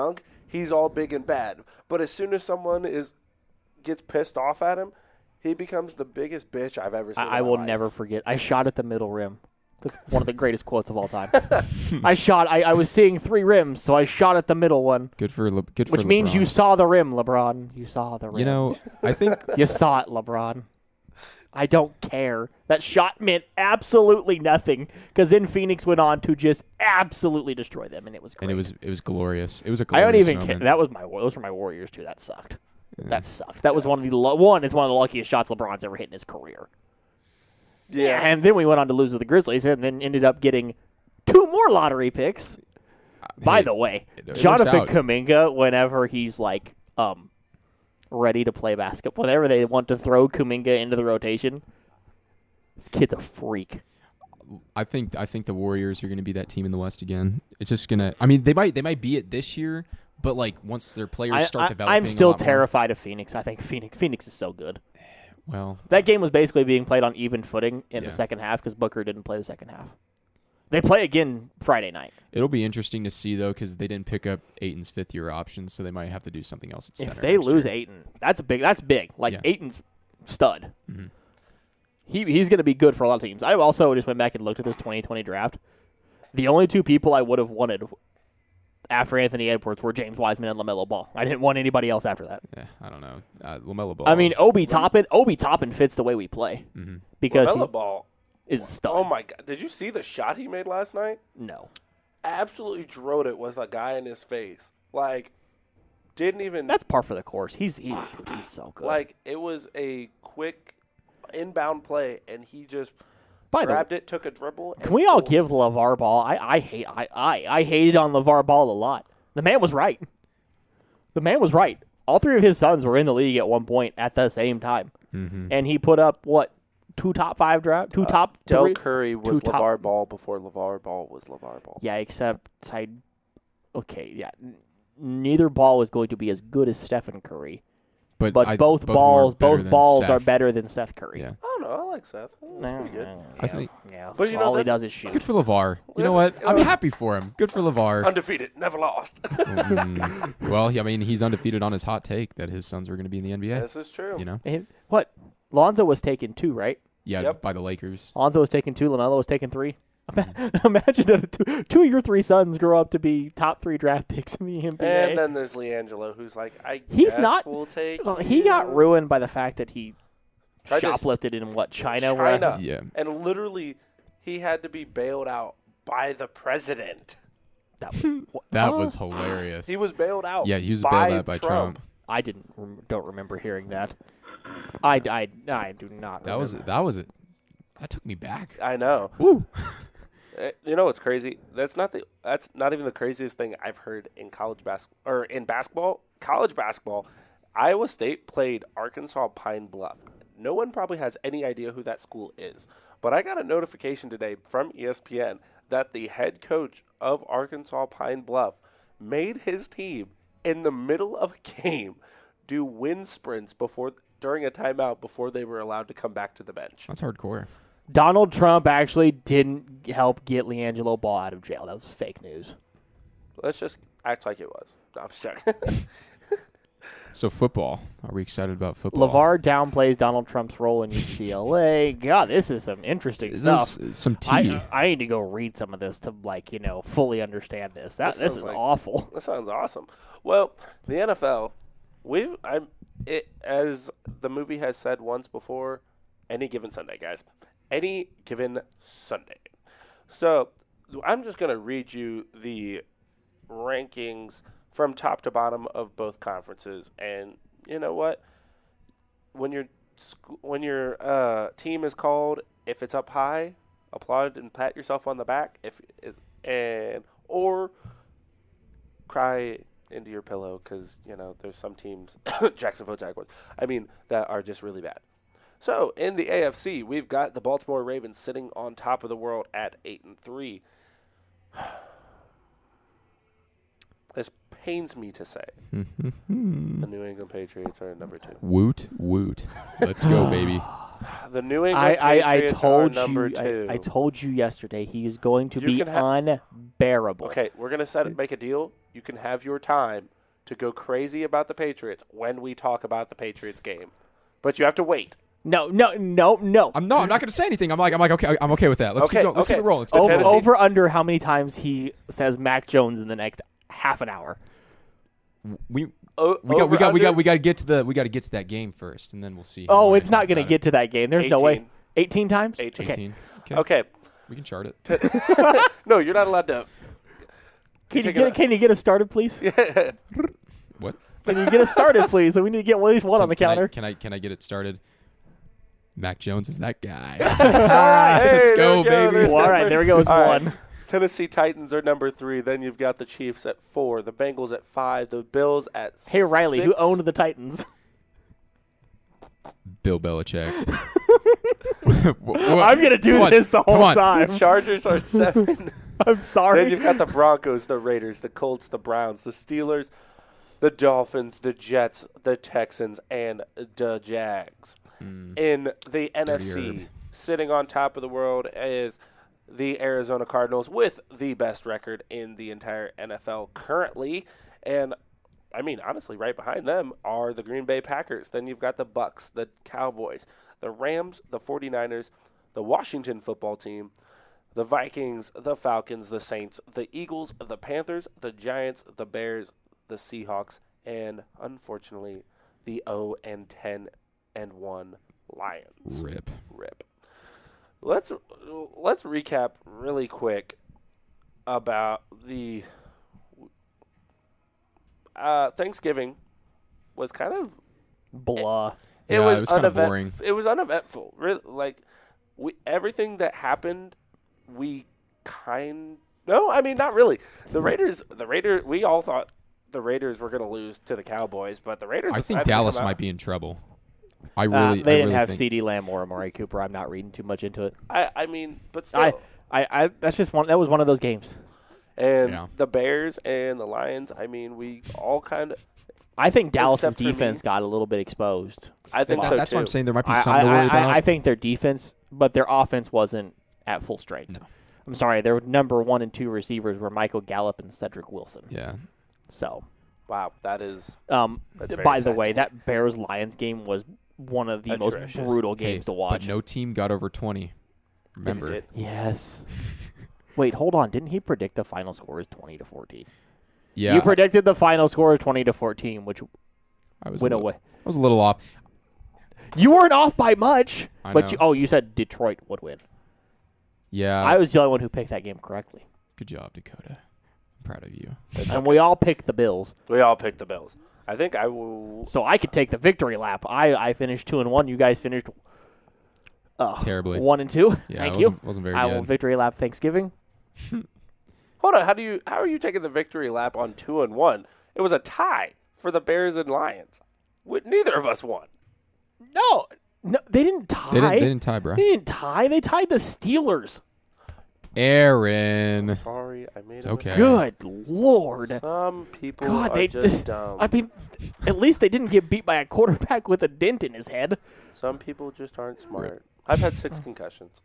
he's all big and bad. But as soon as someone gets pissed off at him, he becomes the biggest bitch I've ever seen. I will never forget. I shot at the middle rim. That's one of the greatest quotes of all time. I was seeing 3 rims, so I shot at the middle one. Good for Which means LeBron. you saw the rim, LeBron. You saw the rim. You know, I think You saw it, LeBron. I don't care. That shot meant absolutely nothing because then Phoenix went on to just absolutely destroy them, and it was great. and it was glorious. It was a I don't glorious even care. moment. Those were my Warriors too. That sucked. Yeah. That sucked. That was one of the it's one of the luckiest shots LeBron's ever hit in his career. Yeah. And then we went on to lose to the Grizzlies, and then ended up getting 2 more lottery picks. By Hey, the way, it works Jonathan out. Kuminga, whenever he's like ready to play basketball, whenever they want to throw Kuminga into the rotation, this kid's a freak. I think the Warriors are going to be that team in the West again. It's just gonna. I mean, they might be it this year, but like once their players start developing, I'm still a lot more- terrified of Phoenix. I think Phoenix is so good. Well, That game was basically being played on even footing in the Yeah. second half because Booker didn't play the second half. They play again Friday night. it'll be interesting to see though because they didn't pick up Ayton's 5th-year option, so they might have to do something else at center. If they next lose year. Ayton, that's big. Like Yeah. Ayton's stud. Mhm. He's going to be good for a lot of teams. I also just went back and looked at this 2020 draft. The only 2 people I would have wanted after Anthony Edwards were James Wiseman and LaMelo Ball. I didn't want anybody else after that. Yeah, I don't know. LaMelo Ball. I mean, Obi Toppin fits the way we play Mhm. because LaMelo Ball. he is a stud. Oh my God! Did you see the shot he made last night? No. Absolutely drilled it with a guy in his face. Like, didn't even That's par for the course. He's so good. like it was a quick inbound play, and he just By the way, grabbed it, took a dribble. can we all give LeVar Ball? I hated on LeVar Ball a lot. The man was right. All 3 of his sons were in the league at one point at the same time, and he put up what 2 top 5 draft, 2 top Del 3. Curry was 2 top- LeVar Ball before LeVar Ball was LeVar Ball. Yeah, except neither Ball was going to be as good as Stephen Curry, but both balls are better than Steph Curry. Yeah, I don't know. I like Seth. That's pretty good. I think. Yeah, But you know, all he that's- does is shoot. Good for LeVar. You know what? I'm happy for him. Good for LeVar. Undefeated, never lost. Well, I mean, he's undefeated on his hot take that his sons were going to be in the NBA. This is true. You know? And what? Lonzo was taken 2, right? Yeah, Yep. by the Lakers. Lonzo was taken 2. LaMelo was taken 3. Imagine that 2 of your 3 sons grow up to be top 3 draft picks in the NBA. And then there's LiAngelo, who's like, He's guess not- we'll take Well, he got you. ruined by the fact that he Tried to s- shoplifted in China. where- China. Yeah. And literally, he had to be bailed out by the president. That was hilarious. He was bailed out. Yeah, he was by bailed out by Trump. I don't remember hearing that. I do not. That was remember. it. That took me back. I know. Woo. You know what's crazy? That's not even the craziest thing I've heard in college basketball or in basketball. College basketball, Iowa State played Arkansas Pine Bluff. No one probably has any idea who that school is. But I got a notification today from ESPN that the head coach of Arkansas Pine Bluff made his team in the middle of a game do wind sprints during a timeout before they were allowed to come back to the bench. That's hardcore. Donald Trump actually didn't help get LiAngelo Ball out of jail. That was fake news. Let's just act like it was. No, I'm just joking. So football. Are we excited about football? LeVar downplays Donald Trump's role in UCLA. God, this is some interesting Is stuff. this some tea? I need to go read some of this to fully understand this. This sounds is like- awful. That sounds awesome. Well, the NFL, as the movie has said once before, any given Sunday, guys. Any given Sunday. So I'm just going to read you the rankings from top to bottom of both conferences. And you know what? When your team is called, if it's up high, applaud and pat yourself on the back. Or cry into your pillow because there's some teams, Jacksonville Jaguars, that are just really bad. So in the AFC, we've got the Baltimore Ravens sitting on top of the world at 8-3. This pains me to say, the New England Patriots are at number 2. Woot woot. Let's go, baby. The New England Patriots are number 2. I told you yesterday he is going to You be can unbearable. Okay, we're gonna make a deal. You can have your time to go crazy about the Patriots when we talk about the Patriots game. But you have to wait. No. I'm not going to say anything. I'm like okay. I'm okay with that. Let's keep going. Let's keep it rolling. Let's keep it rolling. Over under how many times he says Mac Jones in the next half an hour. We got to get to that game first, and then we'll see. Oh, it's not going to get to that game. There's 18. no way. 18 times? 18. Okay. Okay. We can chart it. No, you're not allowed to. Can you get us started, please? Yeah. What? Can you get us started, please? So we need to get at least one on the counter. Can I get it started? Mac Jones is that guy. Hey, Let's go, there we baby. Well, all right, there goes All one. right. Tennessee Titans are number 3. Then you've got the Chiefs at 4, the Bengals at 5, the Bills at 6. Hey, Riley, who owned the Titans? Bill Belichick. I'm going to do this the whole time. The Chargers are 7. I'm sorry. Then you've got the Broncos, the Raiders, the Colts, the Browns, the Steelers, the Dolphins, the Jets, the Texans, and the Jags. In the NFC, sitting on top of the world is the Arizona Cardinals with the best record in the entire NFL currently. And, I mean, honestly, right behind them are the Green Bay Packers. Then you've got the Bucks, the Cowboys, the Rams, the 49ers, the Washington football team, the Vikings, the Falcons, the Saints, the Eagles, the Panthers, the Giants, the Bears, the Seahawks, and, unfortunately, the 0-10-1 Lions. Rip. Let's recap really quick about the Thanksgiving was kind of blah. It was kind of boring. It was uneventful. Really, everything that happened, not really. The Raiders. We all thought the Raiders were going to lose to the Cowboys, but the Raiders. I think Dallas might be in trouble. They didn't have CeeDee Lamb or Amari Cooper. I'm not reading too much into it. I mean, but still. That's just one. That was one of those games. And the Bears and the Lions. I mean, we all kind of. I think Dallas' defense got a little bit exposed. I think so That's too. what I'm saying. There might be something to worry about. I think their defense, but their offense wasn't at full strength. No. I'm sorry. Their number 1 and 2 receivers were Michael Gallup and Cedric Wilson. Yeah. So. Wow, that is. By the way, that Bears-Lions game was one of the Atrocious. most brutal games to watch. But no team got over 20. Remember? Yes. Wait, hold on. Didn't he predict the final score is 20-14? Yeah. You predicted the final score is 20-14, which went away. I was a little off. You weren't off by much, I but know. you said Detroit would win. Yeah. I was the only one who picked that game correctly. Good job, Dakota. I'm proud of you. And we all picked the Bills. We all picked the Bills. I think I will. So I could take the victory lap. I finished 2-1. You guys finished terribly 1-2. Yeah, Thank it you. wasn't very I good. will victory lap Thanksgiving. Hold on. How are you taking the victory lap on 2-1? It was a tie for the Bears and Lions. Neither of us won. No, they didn't tie. They didn't tie, bro. They didn't tie. They tied the Steelers. Aaron. Sorry, I made It's a okay. Good Lord. Some people God, are just dumb. I mean, at least they didn't get beat by a quarterback with a dent in his head. Some people just aren't smart. I've had 6 concussions.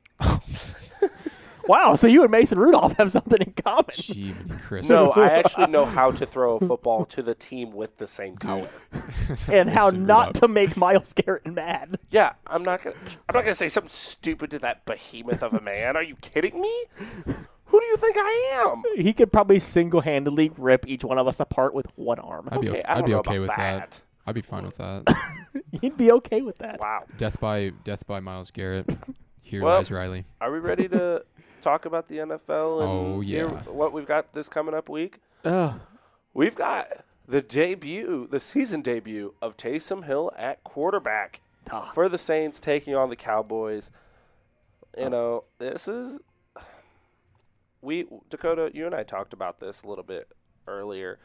Wow, so you and Mason Rudolph have something in common. Gee, Chris. No, I actually know how to throw a football to the team with the same color. And how Mason not Rudolph. to make Myles Garrett mad. Yeah, I'm not gonna say something stupid to that behemoth of a man. Are you kidding me? Who do you think I am? He could probably single-handedly rip each one of us apart with one arm. I'd be Okay, I I'd don't be know okay about with that. that. I'd be fine with that. He'd be okay with that. Wow. Death by Myles Garrett. Here Well, lies Riley. Are we ready to talk about the NFL and Oh, hear yeah. what we've got this coming up week? Ugh. We've got the season debut of Taysom Hill at quarterback for the Saints taking on the Cowboys. You know, this is Dakota, you and I talked about this a little bit earlier.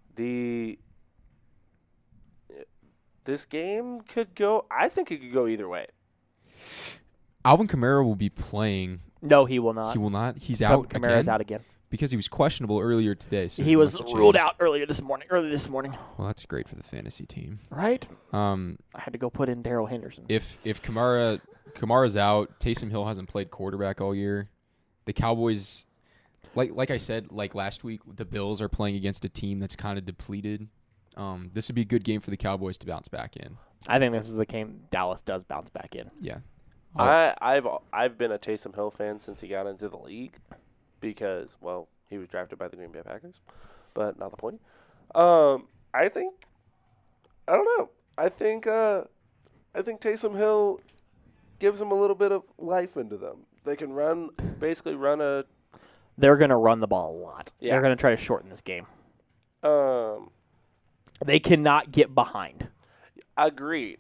This game could go, I think it could go either way. Alvin Kamara will be playing. No, he will not. He will not. He's out Kamara's again out again. because he was questionable earlier today. So He was must have ruled changed. out early this morning. Well, that's great for the fantasy team. Right? I I had to go put in Darrell Henderson. If Kamara's out, Taysom Hill hasn't played quarterback all year. The Cowboys, like I said, like last week, the Bills are playing against a team that's kind of depleted. this would be a good game for the Cowboys to bounce back in. I think this is a game Dallas does bounce back in. Yeah. I've been a Taysom Hill fan since he got into the league because, well, he was drafted by the Green Bay Packers, but not the point. I don't know. I think Taysom Hill gives them a little bit of life into them. They can basically run a. They're going to run the ball a lot. Yeah. They're going to try to shorten this game. Um, They cannot get behind. agreed.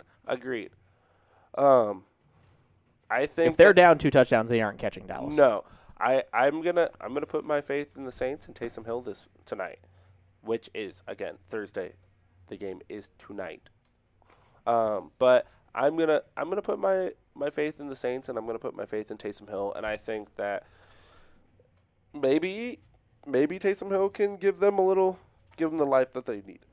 I think If they're down 2 touchdowns, they aren't catching Dallas. No, I'm gonna put my faith in the Saints and Taysom Hill tonight, which is again Thursday. The game is tonight. But I'm gonna put my faith in the Saints and I'm gonna put my faith in Taysom Hill, and I think that maybe Taysom Hill can give them the life that they need.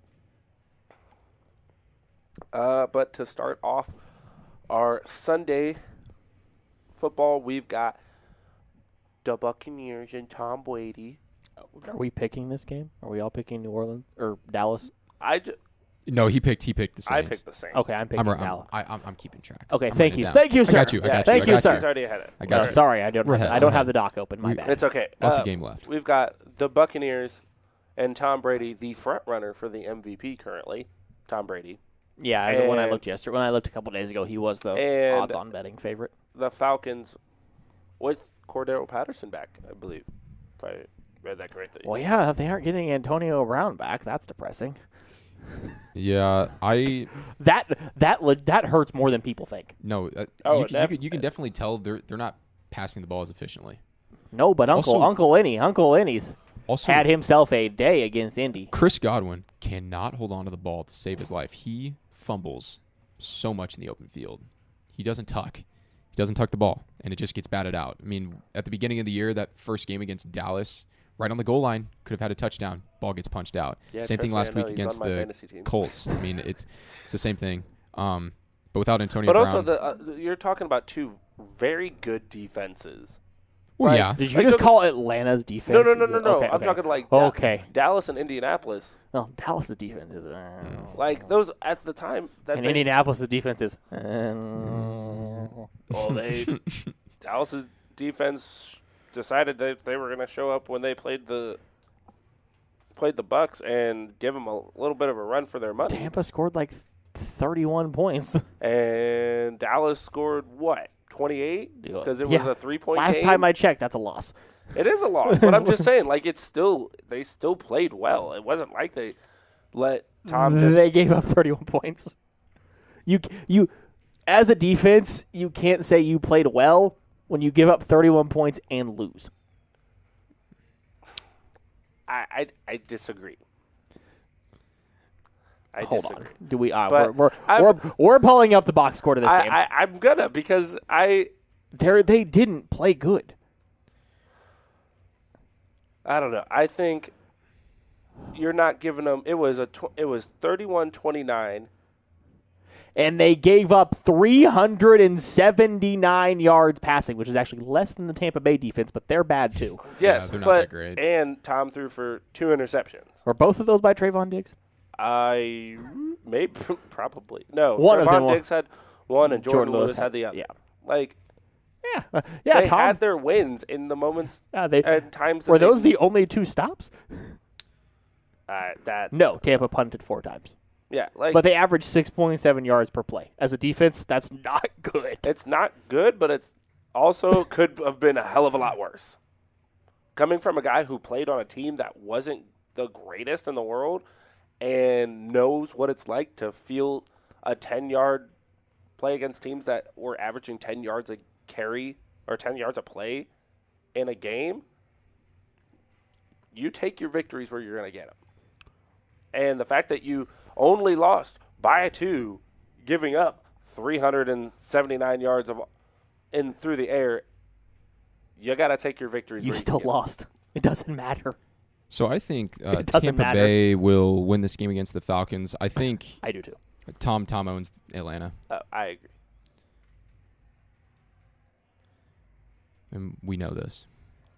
But to start off our Sunday football, we've got the Buccaneers and Tom Brady. Are we picking this game? Are we all picking New Orleans or Dallas? No, he picked the Saints. I picked the Saints. Okay, I'm picking Dallas. I'm keeping track. Okay, I'm thank writing you. it down. Thank you, sir. I got you. Thank you, sir. She's already ahead. I got you. Sorry, I don't We're have, ahead. I don't We're have the doc open. My bad. It's okay. Lots of game left. We've got the Buccaneers and Tom Brady, the front runner for the MVP currently. Tom Brady. Yeah, when I looked yesterday, when I looked a couple days ago, he was the odds-on betting favorite. The Falcons with Cordero Patterson back, I believe. If I read that correctly. Well, yeah, they aren't getting Antonio Brown back. That's depressing. Yeah, That hurts more than people think. no. You can definitely tell they're not passing the ball as efficiently. No, but Uncle Innie's Also, had himself a day against Indy. Chris Godwin cannot hold on to the ball to save his life. He fumbles so much in the open field. He doesn't tuck. He doesn't tuck the ball, and it just gets batted out. I mean, at the beginning of the year, that first game against Dallas, right on the goal line, could have had a touchdown. Ball gets punched out. Yeah, same thing last week against the Colts. I mean, it's the same thing. But without Antonio Brown. But also, you're talking about two very good defenses. Well, right? yeah. Did you just call Atlanta's defense? No. Okay, I'm talking like Dallas and Indianapolis. No, Dallas' defense is. Like those at the time that And Indianapolis' defense is. Dallas's defense decided that they were going to show up when they played the Bucks and give them a little bit of a run for their money. Tampa scored like 31 points. And Dallas scored what? 28? Because it was a 3-point Last game? time I checked, that's a loss. It is a loss, but I'm just saying, like, they still played well. It wasn't like they let Tom just. They gave up 31 points. You, as a defense, you can't say you played well when you give up 31 points and lose. I disagree. Hold disagree. on. Do we? But We're pulling up the box score to this game. I'm gonna because they didn't play good. I don't know. I think you're not giving them. It was 31-29. And they gave up 379 yards passing, which is actually less than the Tampa Bay defense, but they're bad too. Yes, they're not but that great. And Tom threw for 2 interceptions. Were both of those by Trayvon Diggs? Probably no. One of them Trayvon Diggs had one, and Jordan Lewis had the other. Yeah. Like, yeah. they Tom had their wins in the moments. they at times. were those the only 2 stops? That No, Tampa punted 4 times. yeah, like, But they averaged 6.7 yards per play. As a defense, that's not good. it's not good, but it's also could have been a hell of a lot worse. Coming from a guy who played on a team that wasn't the greatest in the world and knows what it's like to field a 10-yard play against teams that were averaging 10 yards a carry or 10 yards a play in a game, you take your victories where you're going to get them. And the fact that you only lost by 2, giving up 379 yards through the air, you got to take your victories. You still lost. It doesn't matter. So I think doesn't Tampa matter. Bay will win this game against the Falcons. I think I do too. Tom owns Atlanta, I agree. and we know this.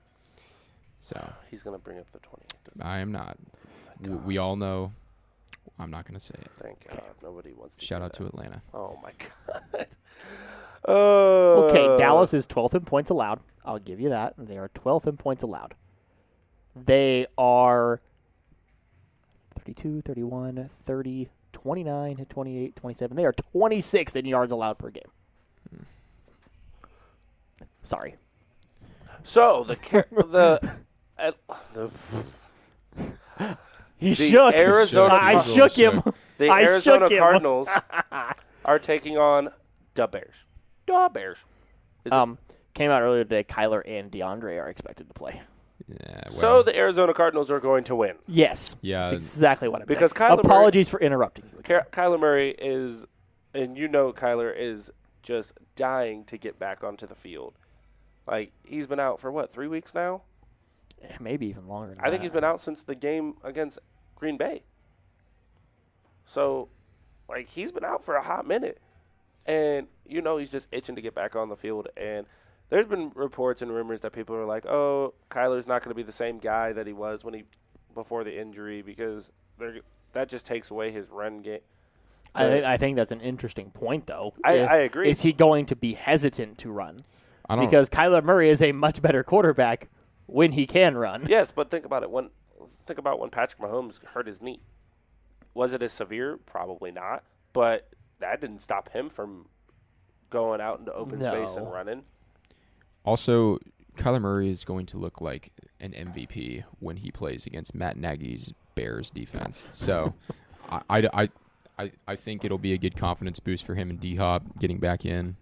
So He's going to bring up the 28. I am not. We all know I'm not going to say it. Thank God. Nobody wants to Shout do out that. to Atlanta. Oh, my God. Oh. Okay, Dallas is 12th in points allowed. I'll give you that. They are 12th in points allowed. They are 32, 31, 30, 29, 28, 27. They are 26th in yards allowed per game. Sorry. So, He The shook. Arizona I shook him. the I Arizona shook him. Cardinals are taking on the Bears. The Bears. Came out earlier today. Kyler and DeAndre are expected to play. Yeah, well, So the Arizona Cardinals are going to win. Yes. Yeah. That's exactly what I'm Because saying. Kyler Murray- Apologies for interrupting you. Kyler Murray is, and you know Kyler is just dying to get back onto the field. Like, he's been out for, 3 weeks now? Maybe even longer than I think that. he's been out since the game against Green Bay. So, he's been out for a hot minute. And, he's just itching to get back on the field. And there's been reports and rumors that people are like, oh, Kyler's not going to be the same guy that he was before the injury because that just takes away his run game. I think that's an interesting point, though. I agree. Is he going to be hesitant to run? I don't Because Kyler Murray is a much better quarterback when he can run. Yes, but think about it. Think about when Patrick Mahomes hurt his knee. Was it as severe? Probably not. But that didn't stop him from going out into open space and running. Also, Kyler Murray is going to look like an MVP when he plays against Matt Nagy's Bears defense. So, I think it'll be a good confidence boost for him and D-Hop getting back in.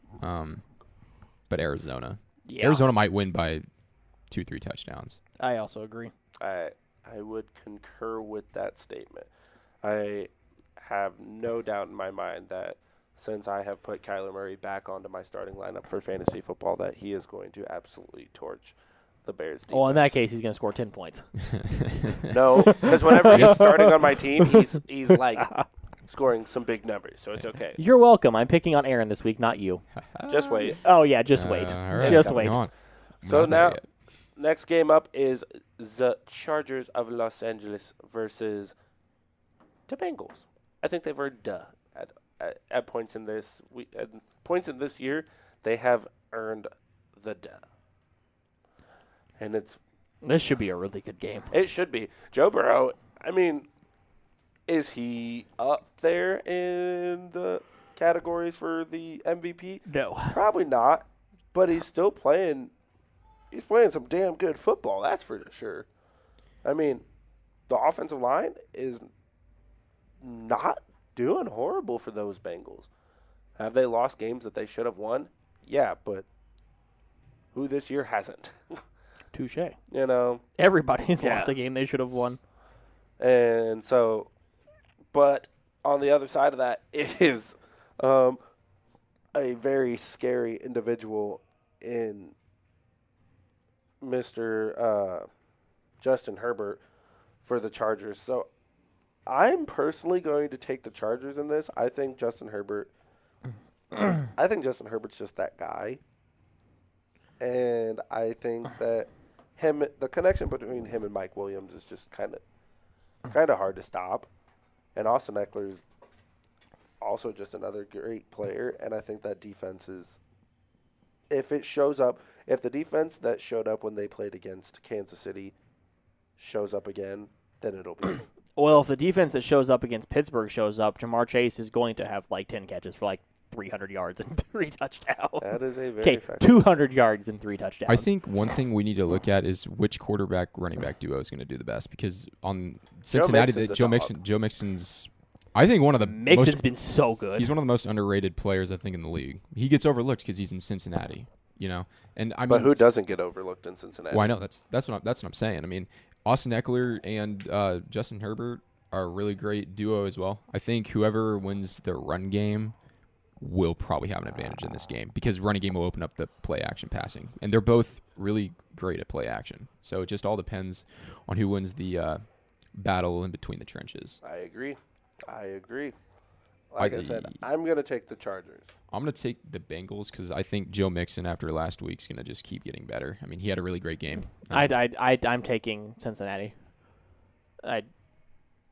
But Arizona might win by 2-3 touchdowns. I also agree. I would concur with that statement. I have no doubt in my mind that since I have put Kyler Murray back onto my starting lineup for fantasy football, that he is going to absolutely torch the Bears defense. Well, in that case, he's going to score 10 points. No, because whenever he's starting on my team, he's like scoring some big numbers, so it's okay. You're welcome. I'm picking on Aaron this week, not you. Just wait. Oh, yeah, just wait. All right, Just come wait. on. So Not there now, yet. next game up is the Chargers of Los Angeles versus the Bengals. I think they've earned at points in this year. They have earned the duh, and This should be a really good game. it should be Joe Burrow. I mean, is he up there in the categories for the MVP? No. Probably not, but he's still playing. He's playing some damn good football. That's for sure. I mean, the offensive line is not doing horrible for those Bengals. Have they lost games that they should have won? Yeah, but who this year hasn't? Touche. Everybody's lost a game they should have won. And so, but on the other side of that, it is a very scary individual in Mr. Justin Herbert for the Chargers. So I'm personally going to take the Chargers in this. I think Justin Herbert's just that guy. And I think that the connection between him and Mike Williams is just kind of hard to stop. And Austin Eckler's also just another great player. And I think that defense is, if the defense that showed up when they played against Kansas City shows up again, then it'll be. Well, if the defense that shows up against Pittsburgh shows up, Jamar Chase is going to have 10 catches for 300 yards and 3 touchdowns. That is a very 200 yards and 3 touchdowns. I think one thing we need to look at is which quarterback running back duo is going to do the best, because on Cincinnati, Joe Mixon's I think one of the Mixon's been so good. He's one of the most underrated players I think in the league. He gets overlooked because he's in Cincinnati, And I mean, but who doesn't get overlooked in Cincinnati? Well, I know that's what I'm saying. I mean, Austin Eckler and Justin Herbert are a really great duo as well. I think whoever wins the run game will probably have an advantage in this game, because running game will open up the play action passing, and they're both really great at play action. So it just all depends on who wins the battle in between the trenches. I agree. Like I said, I'm going to take the Chargers. I'm going to take the Bengals because I think Joe Mixon after last week's going to just keep getting better. I mean, he had a really great game. I'm taking Cincinnati.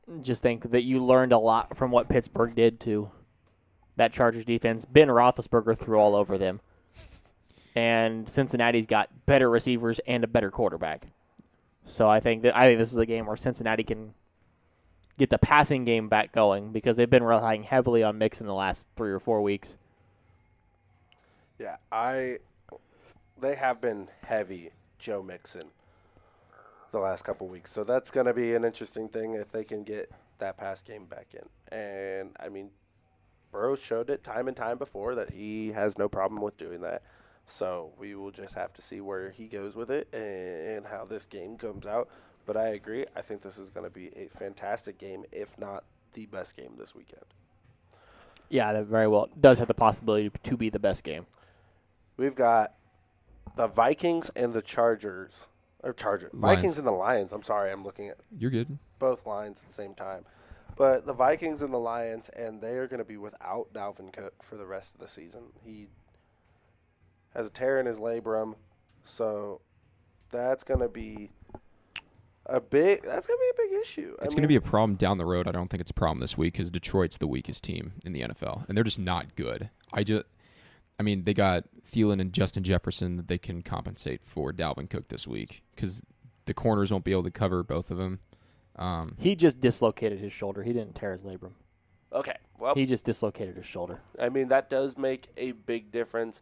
just think that you learned a lot from what Pittsburgh did to that Chargers defense. Ben Roethlisberger threw all over them. And Cincinnati's got better receivers and a better quarterback. So I think this is a game where Cincinnati can get the passing game back going because they've been relying heavily on Mixon the last 3 or 4 weeks. Yeah, they have been heavy Joe Mixon the last couple weeks. So that's going to be an interesting thing if they can get that pass game back in. And, I mean, Burrow showed it time and time before that he has no problem with doing that. So we will just have to see where he goes with it and how this game comes out. But I agree. I think this is going to be a fantastic game, if not the best game this weekend. Yeah, that very well does have the possibility to be the best game. We've got the Vikings and the Chargers. Lions. Vikings and the Lions. I'm sorry, I'm looking at You're good. both lines at the same time. But the Vikings and the Lions, and they are going to be without Dalvin Cook for the rest of the season. He has a tear in his labrum, so that's going to be a big issue. It's going to be a problem down the road. I don't think it's a problem this week because Detroit's the weakest team in the NFL, and they're just not good. I mean, they got Thielen and Justin Jefferson that they can compensate for Dalvin Cook this week because the corners won't be able to cover both of them. He just dislocated his shoulder. He didn't tear his labrum. Okay, well, He just dislocated his shoulder. I mean, that does make a big difference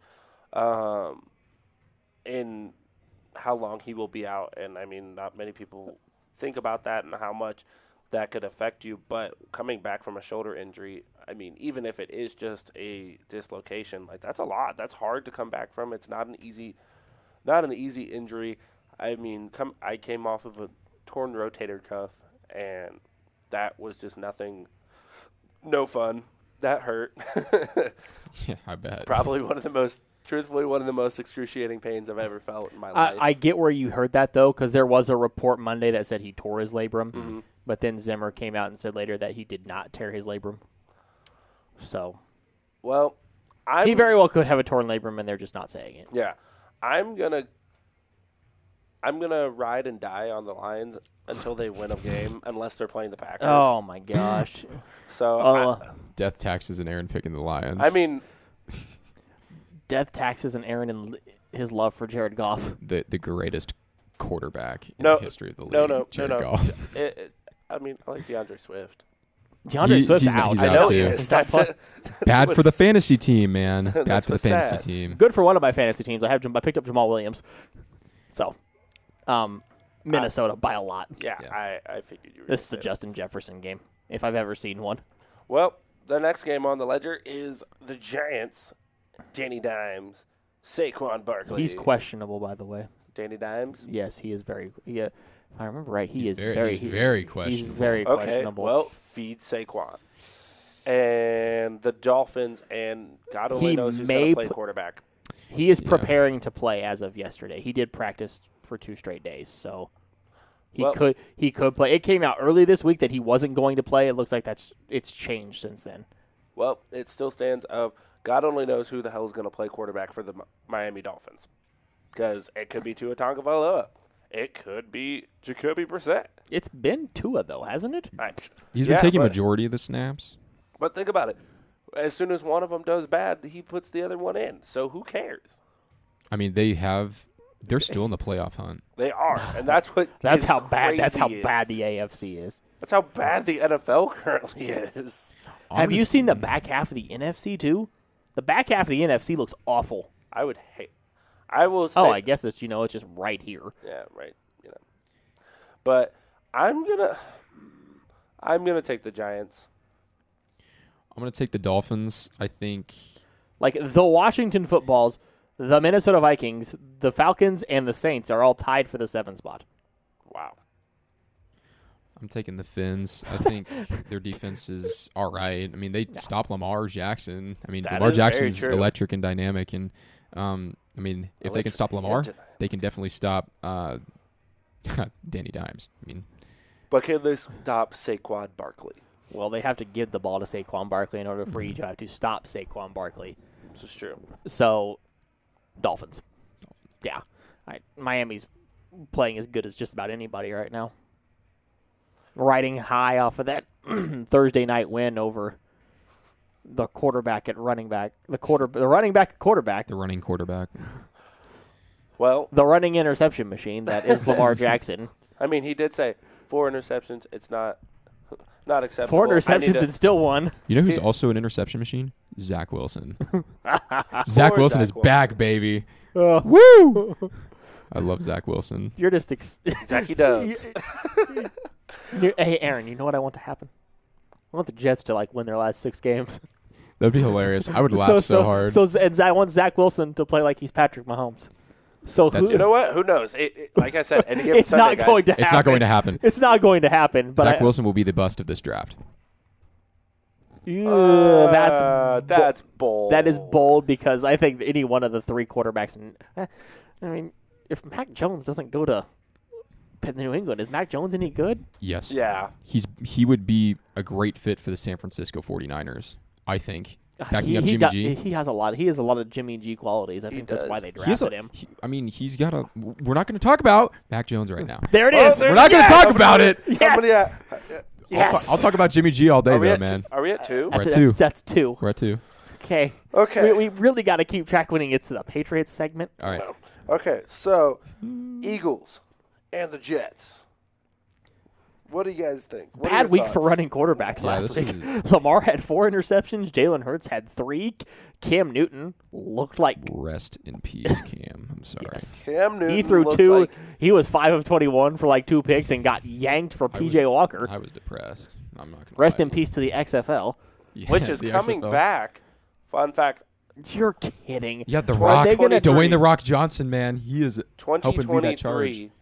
in how long he will be out. And, I mean, not many people think about that and how much that could affect you. But coming back from a shoulder injury, I mean, even if it is just a dislocation, like that's a lot. That's hard to come back from. It's not an easy injury. I mean, I came off of a torn rotator cuff, and that was just nothing. No fun. That hurt. Yeah, I bet. Probably one of the most excruciating pains I've ever felt in my life. I get where you heard that, though, because there was a report Monday that said he tore his labrum. Mm-hmm. But then Zimmer came out and said later that he did not tear his labrum. So Well, he very well could have a torn labrum, and they're just not saying it. Yeah, I'm gonna ride and die on the Lions until they win a game, unless they're playing the Packers. Oh, my gosh. So, Death taxes and Aaron picking the Lions. I mean, Death taxes and Aaron and his love for Jared Goff. the greatest quarterback in the history of the league. Jared Goff. I mean, I like DeAndre Swift. DeAndre Swift's he's out. he's I out know too. he is. That's Bad for the what's- fantasy team, man. Bad That's for the what's fantasy sad. team. Good for one of my fantasy teams. I picked up Jamal Williams. So, Minnesota by a lot. Yeah, Yeah. I figured you were. This is gonna the say Justin Jefferson game, if I've ever seen one. that. Well, the next game on the ledger is the Giants. Danny Dimes, Saquon Barkley. He's questionable, by the way. Danny Dimes. Yes, he is very. Yeah, if I remember right, He's very He's questionable. very Okay, questionable. well, feed Saquon. And the Dolphins, and God only He knows who's may going to play put- quarterback. he is Yeah. preparing to play as of yesterday. He did practice for 2 straight days, so he Well- could play. It came out early this week that he wasn't going to play. It looks like it's changed since then. Well, it still stands of God only knows who the hell is going to play quarterback for the Miami Dolphins. Because it could be Tua Tagovailoa. It could be Jacoby Brissett. It's been Tua though, hasn't it? He's been Yeah, taking but- majority of the snaps. But think about it. As soon as one of them does bad, he puts the other one in. So who cares? I mean, they're still in the playoff hunt. They are, and that's what. That's is how bad. That's how crazy bad is. the AFC is. That's how bad the NFL currently is. Have you seen the back half of the NFC too? The back half of the NFC looks awful. I would hate. I will say. Oh, I guess it's it's just right here. Yeah, right. But I'm gonna take the Giants. I'm going to take the Dolphins. I think Like the Washington Footballs, the Minnesota Vikings, the Falcons, and the Saints are all tied for the 7th spot. Wow. I'm taking the Finns. I think their defense is all right. I mean, they stop Lamar Jackson. I mean, That Lamar is very Jackson's true. electric and dynamic. And, I mean, if they can stop Lamar, Electric and they can definitely stop Danny Dimes. I mean, But can they stop Saquon Barkley? Well, they have to give the ball to Saquon Barkley in order for you to have to stop Saquon Barkley. This is true. So, Dolphins. Yeah. Miami's playing as good as just about anybody right now. riding high off of that Thursday night win over the quarterback at running back, the running back at quarterback, The running quarterback. Well, the running interception machine that is Lamar Jackson. I mean, he did say 4 interceptions. It's not acceptable. 4 I need interceptions to- and still won. You know who's also an interception machine? Zach Wilson. Zach Poor Wilson is Zach back, baby. Woo! I love Zach Wilson. You're just Zachy Dubs. Hey, Aaron, you know what I want to happen? I want the Jets to win their last 6 games. That'd be hilarious. I would laugh so hard. And I want Zach Wilson to play like he's Patrick Mahomes. So That's- You know what? Who knows? Like I said, any given it's Sunday, not guys, going to happen. It's not going to happen. It's not going to happen. But Zach Wilson will be the bust of this draft. That's bold. That is bold because I think any one of the 3 quarterbacks. I mean, if Mac Jones doesn't go to New England, is Mac Jones any good? Yes. Yeah. He would be a great fit for the San Francisco 49ers, I think. Backing up Jimmy G. He has a lot of Jimmy G qualities. I think that's does. why they He has drafted him. he's got a. We're not going to talk about Mac Jones right now. There it Oh, is. there- We're not going to Yes! talk about it. Somebody, Yes. I'll talk about Jimmy G all day, are we though, at man. Are we at 2? We're at That's, 2. that's 2. We're at 2. Okay. Okay. We really got to keep track when it gets to the Patriots segment. All right. No. Okay, so Eagles and the Jets. What do you guys think? What are Bad your week for thoughts? running quarterbacks Yeah, last this week. is- Lamar had 4 interceptions. Jalen Hurts had 3. Cam Newton looked like Rest in peace, Cam. I'm sorry. yes. Cam Newton He threw looked 2. like He was 5 of 21 for 2 picks and got yanked for PJ Walker. I was depressed. I'm not going to Rest in peace to the XFL. which is coming back. Fun fact, You're kidding. Yeah, The Are Rock. they gonna- Dwayne The Rock Johnson, man. He is helping lead that 2023, charge.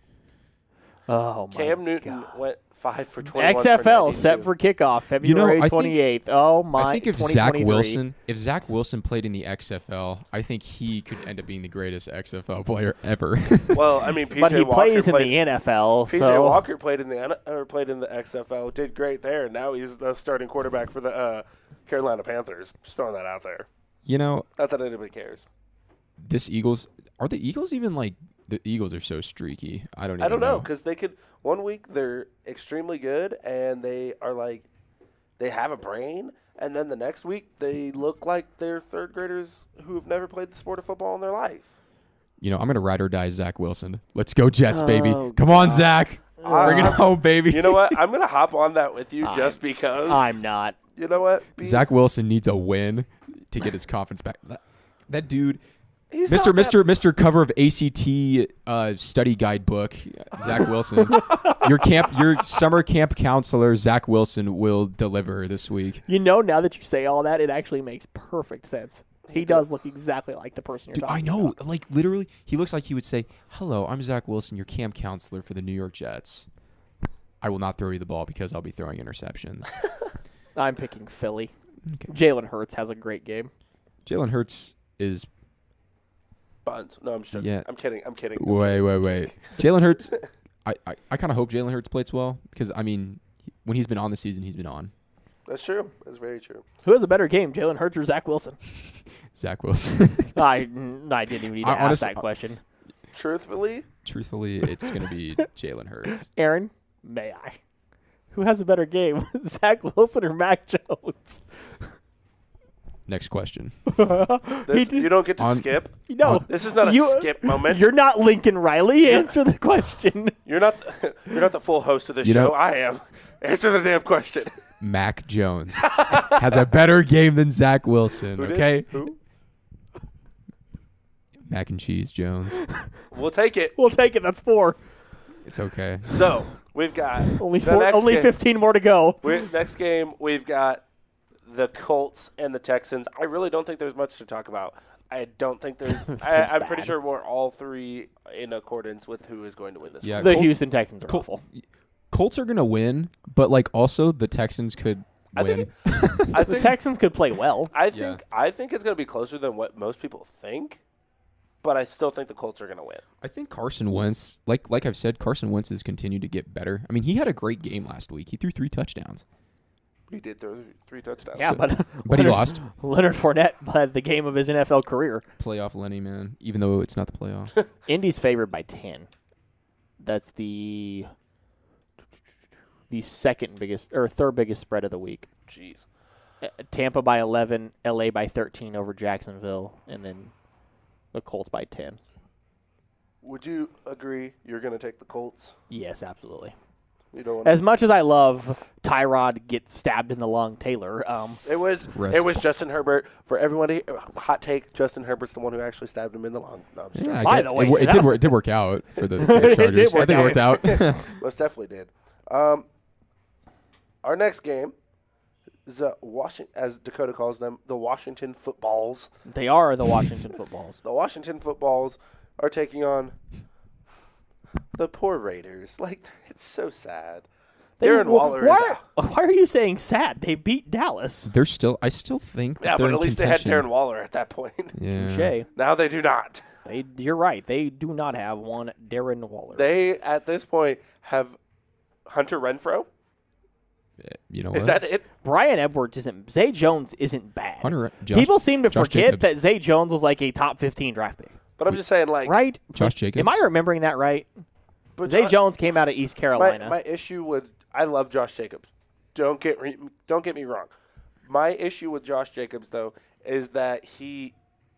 Oh my Cam Newton God. went 5 for 21 XFL for set 92. for kickoff You February know, I think- 28th. Oh my! I think if 2023. Zach Wilson played in the XFL, I think he could end up being the greatest XFL player ever. Well, I mean, PJ But he Walker plays in played, the NFL, PJ so Walker played in the XFL, did great there, and now he's the starting quarterback for the Carolina Panthers. Just throwing that out there. You know, Not that anybody cares. this Eagles are the Eagles even the Eagles are so streaky. I don't I don't know because they could one week they're extremely good and they are they have a brain, and then the next week they look like they're third graders who have never played the sport of football in their life. You know, I'm gonna ride or die Zach Wilson. Let's go Jets, baby. Oh, Come on, Zach. Bring it home, baby. You know what? I'm gonna hop on that with you just because. I'm not. You know what? Zach Wilson needs a win to get his confidence back. That dude, He's Mr. not that- Mr. Cover of ACT study guidebook, Zach Wilson. Your summer camp counselor, Zach Wilson, will deliver this week. You know, now that you say all that, it actually makes perfect sense. He does look exactly like the person you're Dude, talking I know. about. Like, literally, he looks like he would say, "Hello, I'm Zach Wilson, your camp counselor for the New York Jets. I will not throw you the ball because I'll be throwing interceptions." I'm picking Philly. Okay. Jalen Hurts has a great game. Jalen Hurts is Buns. No, I'm joking. Yeah. I'm kidding. I'm kidding. wait. Jalen Hurts. I kind of hope Jalen Hurts plays well because I mean, when he's been on the season, he's been on. That's true. That's very true. Who has a better game, Jalen Hurts or Zach Wilson? Zach Wilson. I didn't even need to ask that question. Truthfully, Truthfully, it's gonna be Jalen Hurts. Aaron, may I? Who has a better game, Zach Wilson or Mac Jones? Next question. you don't get to On- skip. No, This is not a you- skip moment. You're not Lincoln Riley. Answer the question. You're not. You're not the full host of this You show. know- I am. Answer the damn question. Mac Jones has a better game than Zach Wilson. Who did? Okay. Who? Mac and cheese Jones. We'll take it. We'll take it. That's 4. It's okay. So we've got Only the 4. next Only game. 15 more to go. Next game, we've got the Colts and the Texans. I really don't think there's much to talk about. I don't think there's. I'm pretty bad. sure we're all three in accordance with who is going to win this. Yeah. one. The Col- Houston Texans are Col- awful. Colts are gonna win, but like also the Texans could I win. think. I The think. Texans could play well. I think it's going to be closer than what most people think, but I still think the Colts are going to win. I think Carson Wentz, like I've said, Carson Wentz has continued to get better. I mean, he had a great game last week. He threw 3 touchdowns, He did throw 3 touchdowns. Yeah, but but he lost. Leonard Fournette had the game of his NFL career. Playoff Lenny, man. Even though it's not the playoffs. Indy's favored by 10. That's the the third biggest spread of the week. Jeez. Tampa by 11, LA by 13 over Jacksonville, and then the Colts by 10. Would you agree you're going to take the Colts? Yes, absolutely. You don't want As much as I love Tyrod gets stabbed in the lung, Taylor. It was Justin Herbert. For everybody, hot take, Justin Herbert's the one who actually stabbed him in the lung. No, I'm just joking. By the way, it did work out for the Chargers. I think it worked out. Most definitely did. Our next game is the as Dakota calls them, the Washington Footballs. They are the Washington Footballs. The Washington Footballs are taking on the poor Raiders. Like, it's so sad. Darren Waller is out. Why are you saying sad? They beat Dallas. I still think Yeah, they're but in at least contention. they had Darren Waller at that point. Yeah. Touche. Now they do not. You're right. They do not have one Darren Waller. They, at this point, have Hunter Renfrow. You know Is what? that it? Brian Edwards isn't. Zay Jones isn't bad. People seem to Josh forget Jacobs. that Zay Jones was like a top 15 draft pick. But I'm just saying, like, Right? Josh Jacobs. Am I remembering that right? but Zay Jones came out of East Carolina. My issue with I love Josh Jacobs. Don't get me wrong. My issue with Josh Jacobs though is that he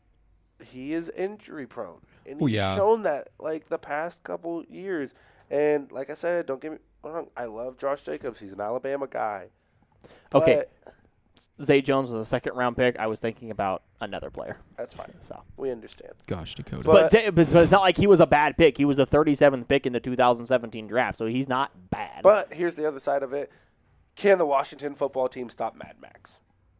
is injury prone, and he's shown that like the past couple years. And like I said, don't get me wrong. I love Josh Jacobs. He's an Alabama guy. Okay. But Zay Jones was a second-round pick. I was thinking about another player. that's fine. So. We understand. Gosh, Dakota. But- But it's not like he was a bad pick. He was the 37th pick in the 2017 draft, so he's not bad. But here's the other side of it. Can the Washington football team stop Mad Max?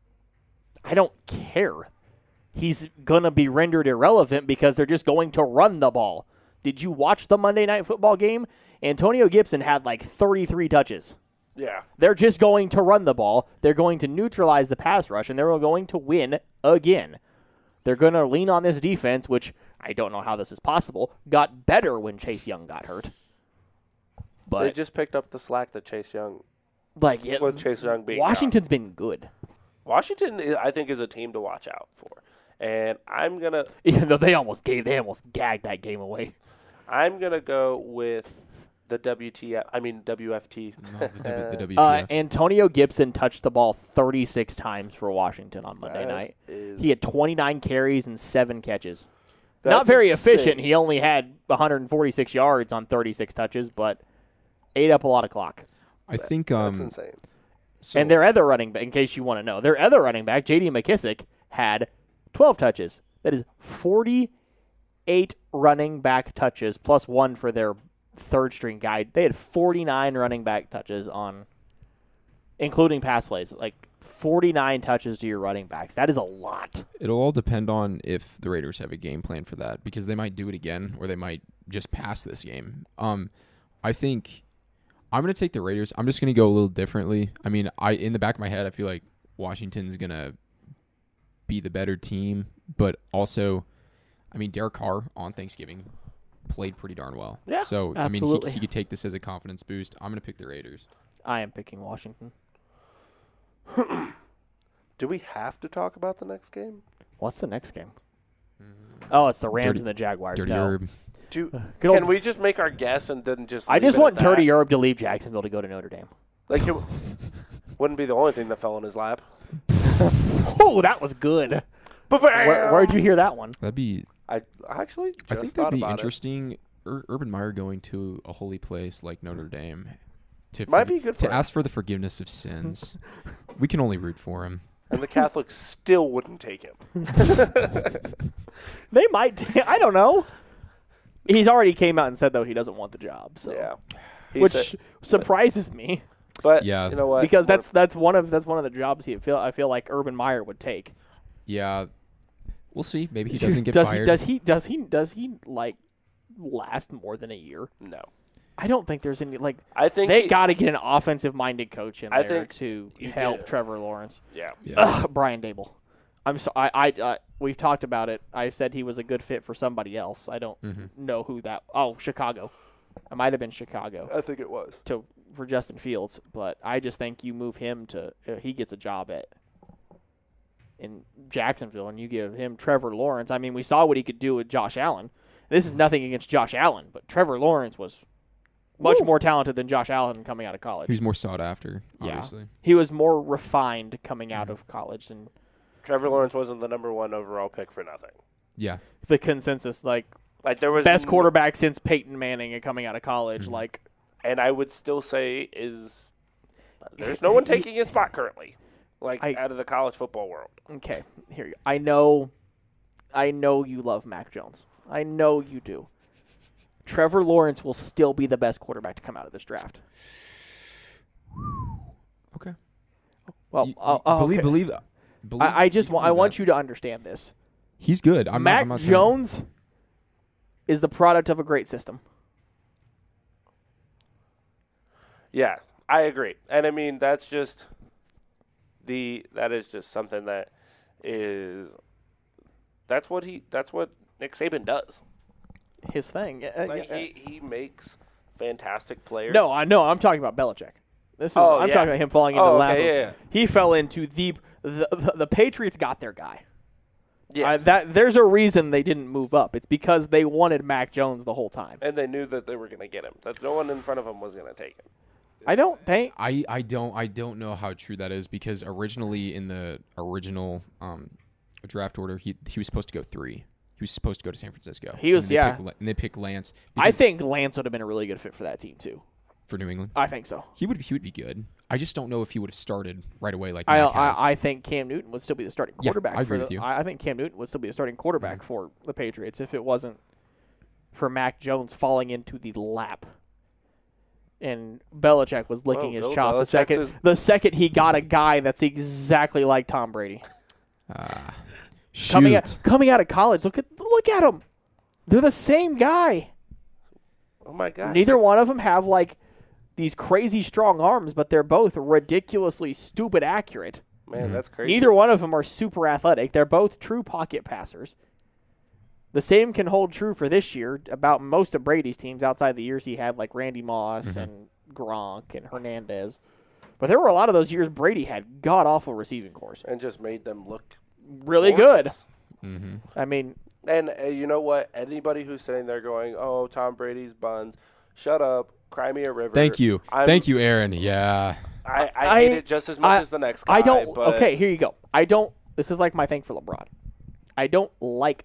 I don't care. He's going to be rendered irrelevant because they're just going to run the ball. Did you watch the Monday Night Football game? Antonio Gibson had like 33 touches. Yeah. They're just going to run the ball. They're going to neutralize the pass rush, and they're going to win again. They're going to lean on this defense, which I don't know how this is possible, got better when Chase Young got hurt. They But just picked up the slack that Chase Young with Chase Young being Washington's been good. Washington, I think, is a team to watch out for, and I'm gonna Even though they almost gagged that game away. go with the WFT. No, the WTF. Antonio Gibson touched the ball 36 times for Washington on Monday That night. is- He had 29 carries and 7 catches. That's Not very insane. efficient. He only had 146 yards on 36 touches, but ate up a lot of clock. I think That's insane. so And their other running back, in case you want to know, their other running back, J.D. McKissick, had 12 touches. That is 48 running back touches plus one for their third-string guy. They had 49 running back touches including pass plays. Like 49 touches to your running backs. That is a lot. it'll all depend on if the Raiders have a game plan for that, because they might do it again or they might just pass this game. I think I'm going to take the Raiders. I'm just going to go a little differently. I mean, in the back of my head, I feel like Washington's going to be the better team, but also, I mean, Derek Carr on Thanksgiving played pretty darn well. Yeah, so, absolutely. I mean, he could take this as a confidence boost. I'm going to pick the Raiders. I am picking Washington. Do we have to talk about the next game? What's the next game? Oh, it's the Rams Dirty- and the Jaguars. Dirty No. Herb. Good Can old- we just make our guess and then just? I leave just it want at that? Dirty Herb to leave Jacksonville to go to Notre Dame. Like it wouldn't be the only thing that fell in his lap. Oh, that was good. Where'd you hear that one? That'd be. I actually just I think thought that'd be about interesting. Urban Meyer going to a holy place like Notre Dame to Might be good for to him. ask for the forgiveness of sins. We can only root for him. it. And the Catholics still wouldn't take him. They might. I don't know. He's already came out and said though he doesn't want the job. So, Yeah. He which said- surprises me but Yeah. you know what? because that's one of the jobs I feel like Urban Meyer would take. Yeah, we'll see. Maybe he doesn't get does fired. He does he like last more than a year? no. I don't think there's any like. I think They got to get an offensive-minded coach in I there think to you help do. Trevor Lawrence. Yeah. Yeah. Brian Dable. I'm so we've talked about it. I said he was a good fit for somebody else. I don't know who that. Oh, Chicago. It might have been Chicago I think it was. for Justin Fields, but I just think you move him to he gets a job in Jacksonville, and you give him Trevor Lawrence. I mean, we saw what he could do with Josh Allen. This is nothing against Josh Allen, but Trevor Lawrence was Much more talented than Josh Allen coming out of college. Who's more sought after, Yeah. obviously. He was more refined coming out of college than Trevor Lawrence wasn't the number 1 overall pick for nothing. Yeah. the consensus. Like There was best quarterback since Peyton Manning and coming out of college. Like, and I would still say there's no one taking his spot currently, out of the college football world. okay, here you go. I know you love Mac Jones. I know you do. Trevor Lawrence will still be the best quarterback to come out of this draft. Okay. Well, believe. I want you to understand this. He's good. Mac Jones is the product of a great system. Yeah, I agree. And I mean, that is just something that's what Nick Saban does. His thing. He makes fantastic players. No, I know. I'm talking about Belichick. I'm talking about him falling into the lap. Yeah. He fell into the Patriots got their guy. Yeah. There's a reason they didn't move up. It's because they wanted Mac Jones the whole time. And they knew that they were going to get him. That no one in front of him was going to take him. I don't think. I don't know how true that is because originally in the original draft order he was supposed to go 3. He was supposed to go to San Francisco. He was, and they picked Lance. I think Lance would have been a really good fit for that team too. For New England, I think so. He would be good. I just don't know if he would have started right away like Mac has. I think Cam Newton would still be the starting quarterback. I agree with you. I think Cam Newton would still be the starting quarterback for the Patriots if it wasn't for Mac Jones falling into the lap. And Belichick was licking his chops the second he got a guy that's exactly like Tom Brady. Coming out of college, look at him. They're the same guy. Oh my gosh. Neither one of them have like these crazy strong arms, but they're both ridiculously stupid accurate. Man, that's crazy. Neither one of them are super athletic. They're both true pocket passers. The same can hold true for this year about most of Brady's teams outside the years he had like Randy Moss and Gronk and Hernandez. But there were a lot of those years Brady had god-awful receiving cores. And just made them look really gorgeous. Good. I mean... And you know what? Anybody who's sitting there going, oh, Tom Brady's buns, shut up, cry me a river. Thank you, Aaron. Yeah. I hate it just as much as the next guy. Okay, here you go. This is like my thing for LeBron. I don't like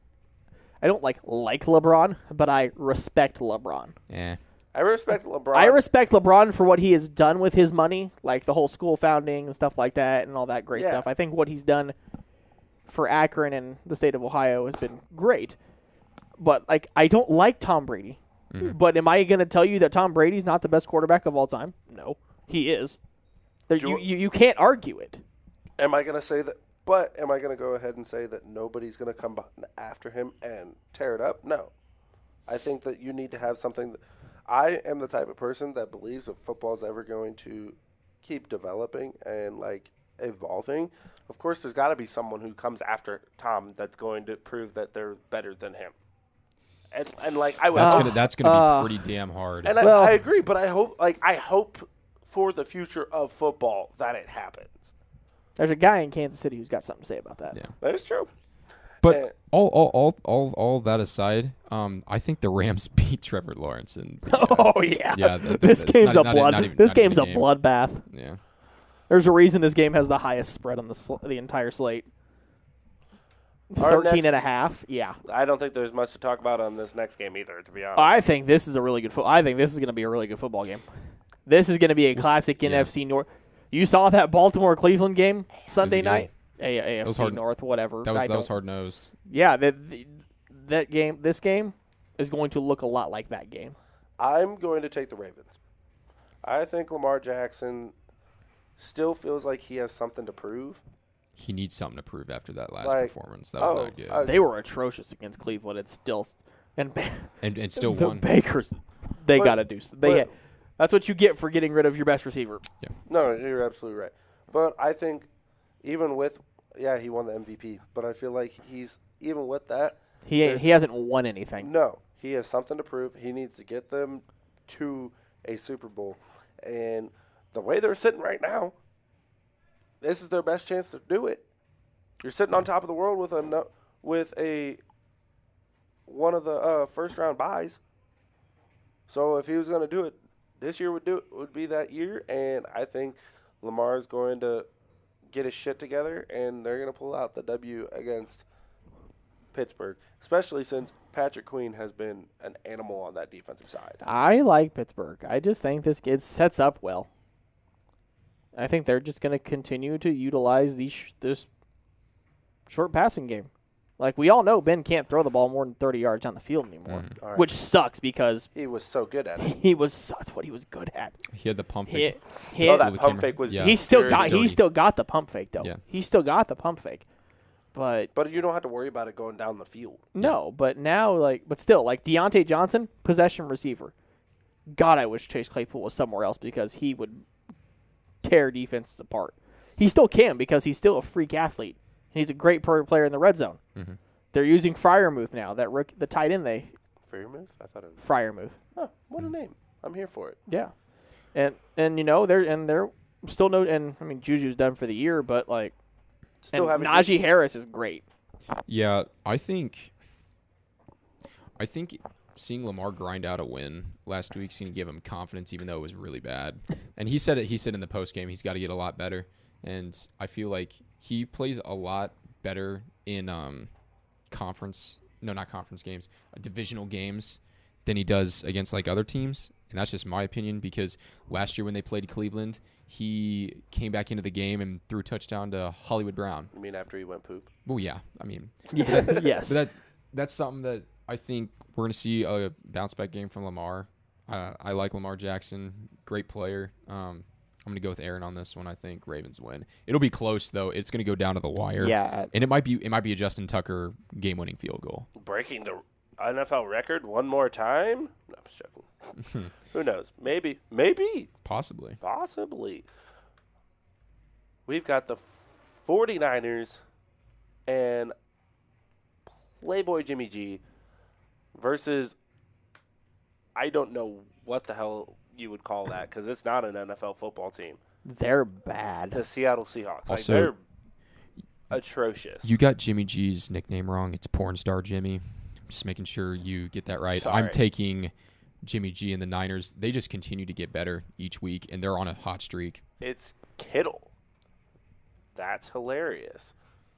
LeBron, but I respect LeBron. Yeah. I respect LeBron. I respect LeBron for what he has done with his money, like the whole school founding and stuff like that and all that great stuff. I think what he's done for Akron and the state of Ohio has been great. But I don't like Tom Brady. But am I going to tell you that Tom Brady's not the best quarterback of all time? No, he is. You can't argue it. Am I going to say that? But am I going to go ahead and say that nobody's going to come after him and tear it up? No. I think that you need to have something. I am the type of person that believes if football is ever going to keep developing and evolving, of course there's got to be someone who comes after Tom that's going to prove that they're better than him. And I would. That's gonna be pretty damn hard. And I agree, but I hope for the future of football that it happens. There's a guy in Kansas City who's got something to say about that. Yeah, that is true. But all that aside, I think the Rams beat Trevor Lawrence and. This game's a bloodbath. Yeah. There's a reason this game has the highest spread on the entire slate. 13.5. Yeah. I don't think there's much to talk about on this next game either, to be honest. I think this is a really good I think this is going to be a really good football game. This is going to be a classic NFC North. You saw that Baltimore-Cleveland game Sunday night? AFC North, whatever. That was hard-nosed. Yeah, this game is going to look a lot like that game. I'm going to take the Ravens. I think Lamar Jackson still feels like he has something to prove. He needs something to prove after that last performance. That was not good. They were atrocious against Cleveland. It's still and still the won. Bakers, they got to do. That's what you get for getting rid of your best receiver. Yeah. No, you're absolutely right. But I think even with he won the MVP. But I feel like even with that, he hasn't won anything. No, he has something to prove. He needs to get them to a Super Bowl, and the way they're sitting right now, this is their best chance to do it. You're sitting on top of the world with one of the first round buys. So if he was going to do it, this year would be that year, and I think Lamar's going to get his shit together, and they're going to pull out the W against Pittsburgh, especially since Patrick Queen has been an animal on that defensive side. I like Pittsburgh. I just think it sets up well. I think they're just going to continue to utilize this short passing game. Like, we all know Ben can't throw the ball more than 30 yards down the field anymore, All right. which sucks because He was so good at it. that's what he was good at. He had the pump He, fake. he, Oh, that the pump camera. fake was Yeah. he still very got dirty. the pump fake though. Yeah. He still got the pump fake. But But you don't have to worry about it going down the field. no, but now but still Deontay Johnson, possession receiver. God, I wish Chase Claypool was somewhere else because he would tear defenses apart. He still can because he's still a freak athlete. He's a great player in the red zone. Mm-hmm. They're using Fryermuth now. The tight end Freiermuth? I thought it was. Fryermuth. Huh, what a name. I'm here for it. Yeah, and they're still Juju's done for the year, but Still and having Najee Harris is great. Yeah, I think seeing Lamar grind out a win last week's going to give him confidence, even though it was really bad. And he said in the post game he's got to get a lot better. And I feel like he plays a lot better in divisional games than he does against other teams. And that's just my opinion because last year when they played Cleveland, he came back into the game and threw a touchdown to Hollywood Brown. You mean after he went poop? Well, yeah, I mean, Yeah, yes. but that's something that I think we're going to see a bounce back game from Lamar. I like Lamar Jackson, great player. I'm going to go with Aaron on this one. I think Ravens win. It'll be close though. It's going to go down to the wire. Yeah, and it might be a Justin Tucker game-winning field goal. Breaking the NFL record one more time? No, I'm just joking. Who knows? Maybe. Possibly. Possibly. We've got the 49ers and Playboy Jimmy G versus, I don't know what the hell you would call that because it's not an NFL football team. they're bad. The Seattle Seahawks. Also, they're atrocious. You got Jimmy G's nickname wrong. It's Porn Star Jimmy. Just making sure you get that right. Sorry. I'm taking Jimmy G and the Niners. They just continue to get better each week, and they're on a hot streak. It's Kittle. That's hilarious.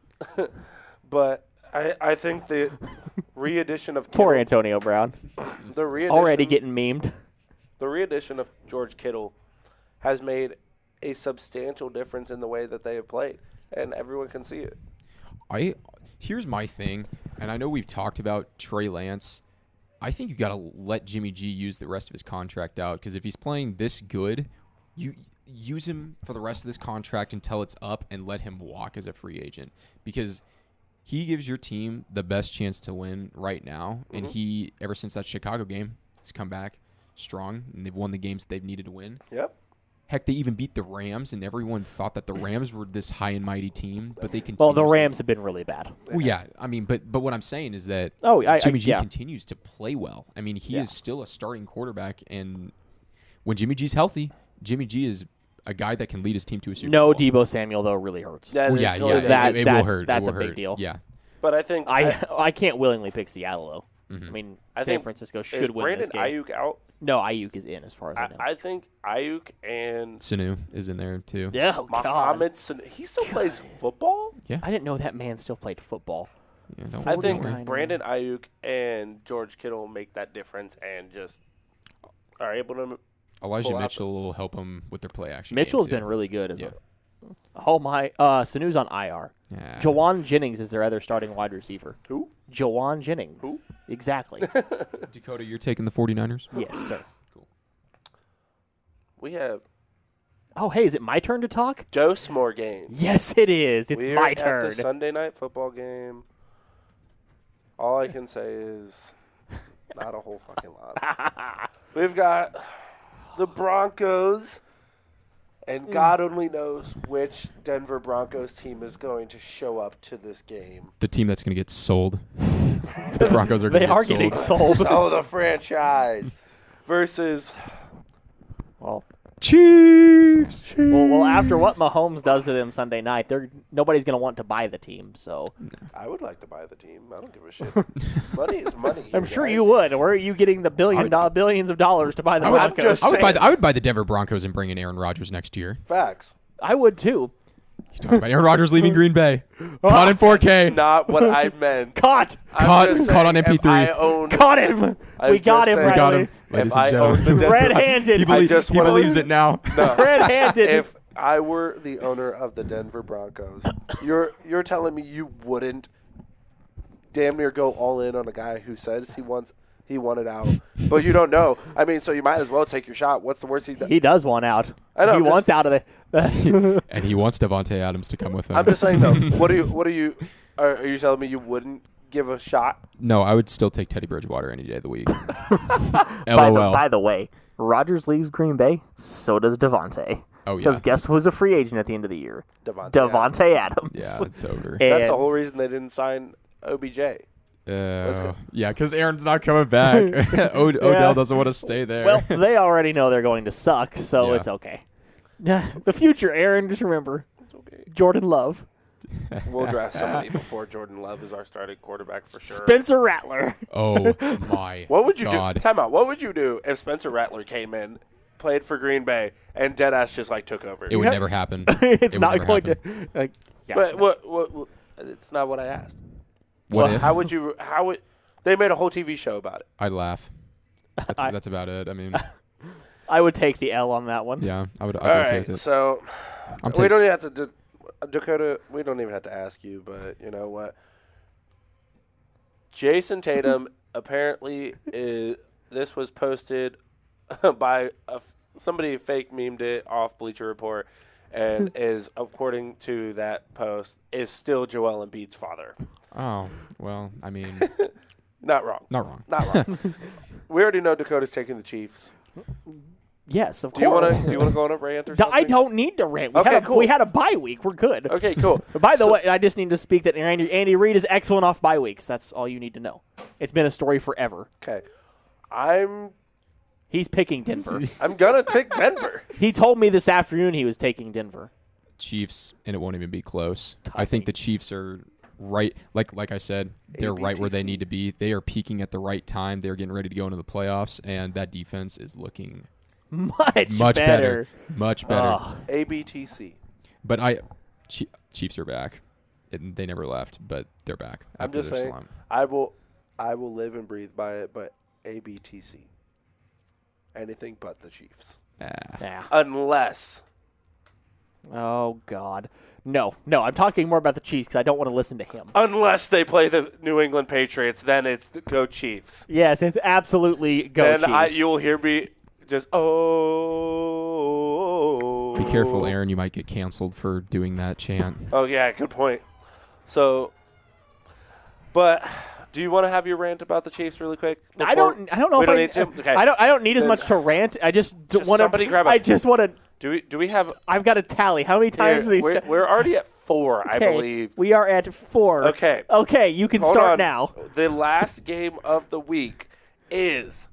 But I think the re-edition of Kittle, Poor Antonio Brown, the re-edition, already getting memed. the re-edition of George Kittle has made a substantial difference in the way that they have played, and everyone can see it. Here's my thing, and I know we've talked about Trey Lance. I think you got to let Jimmy G use the rest of his contract out because if he's playing this good, you use him for the rest of this contract until it's up and let him walk as a free agent because he gives your team the best chance to win right now. And he, ever since that Chicago game, has come back strong and they've won the games they've needed to win. Yep. Heck, they even beat the Rams, and everyone thought that the Rams were this high and mighty team, but they Well, continue. the Rams have been really bad. Well, yeah, I mean, but what I'm saying is that Jimmy G yeah. continues to play well. I mean, he Yeah. is still a starting quarterback, and when Jimmy G's healthy, Jimmy G is a guy that can lead his team to a Super No Bowl. Debo Samuel though really hurts. That Well, is yeah, going yeah, to- That- it will that's- hurt. that's It will a big hurt. deal. Yeah, But I think I can't willingly pick Seattle though. Mhm. I mean, I San think- Francisco is should win Brandon this game. Ayuk out? No, Ayuk is in as far as I know. I think Ayuk and Sanu is in there too. yeah, oh, God. Mohamed Sanu, he still plays football? I didn't know that man still played football. Yeah, don't I worry, think don't worry. Brandon Ayuk and George Kittle make that difference and just are able to. Elijah pull out Mitchell will help him with their play action. Mitchell's game, too. been really good as Yeah. Oh my, Sanu's on IR. Yeah. Jawan Jennings is their other starting wide receiver. Who? Jawan Jennings. Who? Exactly. Dakota, you're taking the 49ers? Yes, sir. We have Oh, hey, is it my turn to talk? Joe S'more games. Yes, it is. It's We're my at turn. the Sunday night football game. All I can say is not a whole fucking lot. We've got the Broncos, and God only knows which Denver Broncos team is going to show up to this game. The team that's going to get sold. The Broncos are going They to get are sold. getting sold. Oh, the franchise versus Well, Chiefs. Well, after what Mahomes does to them Sunday night, nobody's going to want to buy the team. So I would like to buy the team. I don't give a shit. Money is money. I'm sure you would. Where are you getting the billions of dollars to buy the I'm Broncos? just I would buy the Denver Broncos and bring in Aaron Rodgers next year. Facts. I would too. You talking about Aaron Rodgers leaving Green Bay? Caught in 4K. Not what I meant. Caught Caught I'm just on saying, MP3. if I owned, Caught him. I'm We got just him, saying- We got Riley. him, ladies If and I owned the gentlemen. Denver, Red-handed. He, just he wanna- believes it now. no. Red-handed. If I were the owner of the Denver Broncos, you're telling me you wouldn't damn near go all in on a guy who says he wanted out, but you don't know. I mean, so you might as well take your shot. What's the worst he does? He does want out. I know, He I'm just- wants out of the. And he wants Devontae Adams to come with him. I'm just saying though. What are you? Are you telling me you wouldn't give a shot? No, I would still take Teddy Bridgewater any day of the week. By LOL. the way, Rodgers leaves Green Bay. So does Devontae. Oh, yeah. Because guess who's a free agent at the end of the year? Devontae. Devontae Adams. Yeah, it's over. And- That's the whole reason they didn't sign OBJ. Yeah, because Aaron's not coming back. Odell doesn't want to stay there. Well, they already know they're going to suck, so Yeah. it's okay. The future, Aaron, just remember, It's okay. Jordan Love, We'll draft somebody before Jordan Love is our starting quarterback for sure. Spencer Rattler. Oh my What would you God. do? Time out. What would you do if Spencer Rattler came in, played for Green Bay, and Deadass just like took over? It would never happen. It's It would not never going happen. to. Yeah. But what? It's not what I asked. What if? How would you? How would? They made a whole TV show about it. I'd laugh. That's about it. I mean, I would take the L on that one. yeah, I'd All be okay right. with it. So I'm we taking- don't even have to. Dakota, we don't even have to ask you, but you know what? Jason Tatum apparently is. This was posted by somebody fake memed it off Bleacher Report, and is according to that post is still Joel Embiid's father. Oh, well, I mean, Not wrong. not wrong. Not wrong. We already know Dakota's taking the Chiefs. Yes, of Do you course. want to go on a rant or something? I don't need to rant. We, Okay, had, a, cool. we had a bye week. We're good. Okay, cool. By the So- way, I just need to speak that Andy Reid is excellent off bye weeks. That's all you need to know. It's been a story forever. Okay, I'm He's picking Denver. gonna pick Denver. He told me this afternoon he was taking Denver. Chiefs, and it won't even be close. I think the Chiefs are right. Like I said, they're right where they ABTC. need to be. They are peaking at the right time. They're getting ready to go into the playoffs, and that defense is looking Much better. Much better. Ugh. ABTC. But Chiefs are back. They never left, but they're back. I'm after just their saying. slump. I will live and breathe by it, but ABTC. Anything but the Chiefs, Yeah. unless Oh God. No. I'm talking more about the Chiefs because I don't want to listen to him. they play the New England Patriots. Then it's the go Chiefs. Yes, it's absolutely go Then Chiefs. you will hear me just oh. Be careful, Aaron. You might get canceled for doing that chant. Oh yeah, good point. So, but do you want to have your rant about the Chiefs really quick? I don't know we if don't I need to. Okay. I don't need as Then- much to rant. I just Just want somebody grab a- I just want to. Do we have? I've got to tally how many times Here, these. we're already at 4, I Okay, believe. we are at 4. Okay. Okay, you can Hold start on. now. The last game of the week is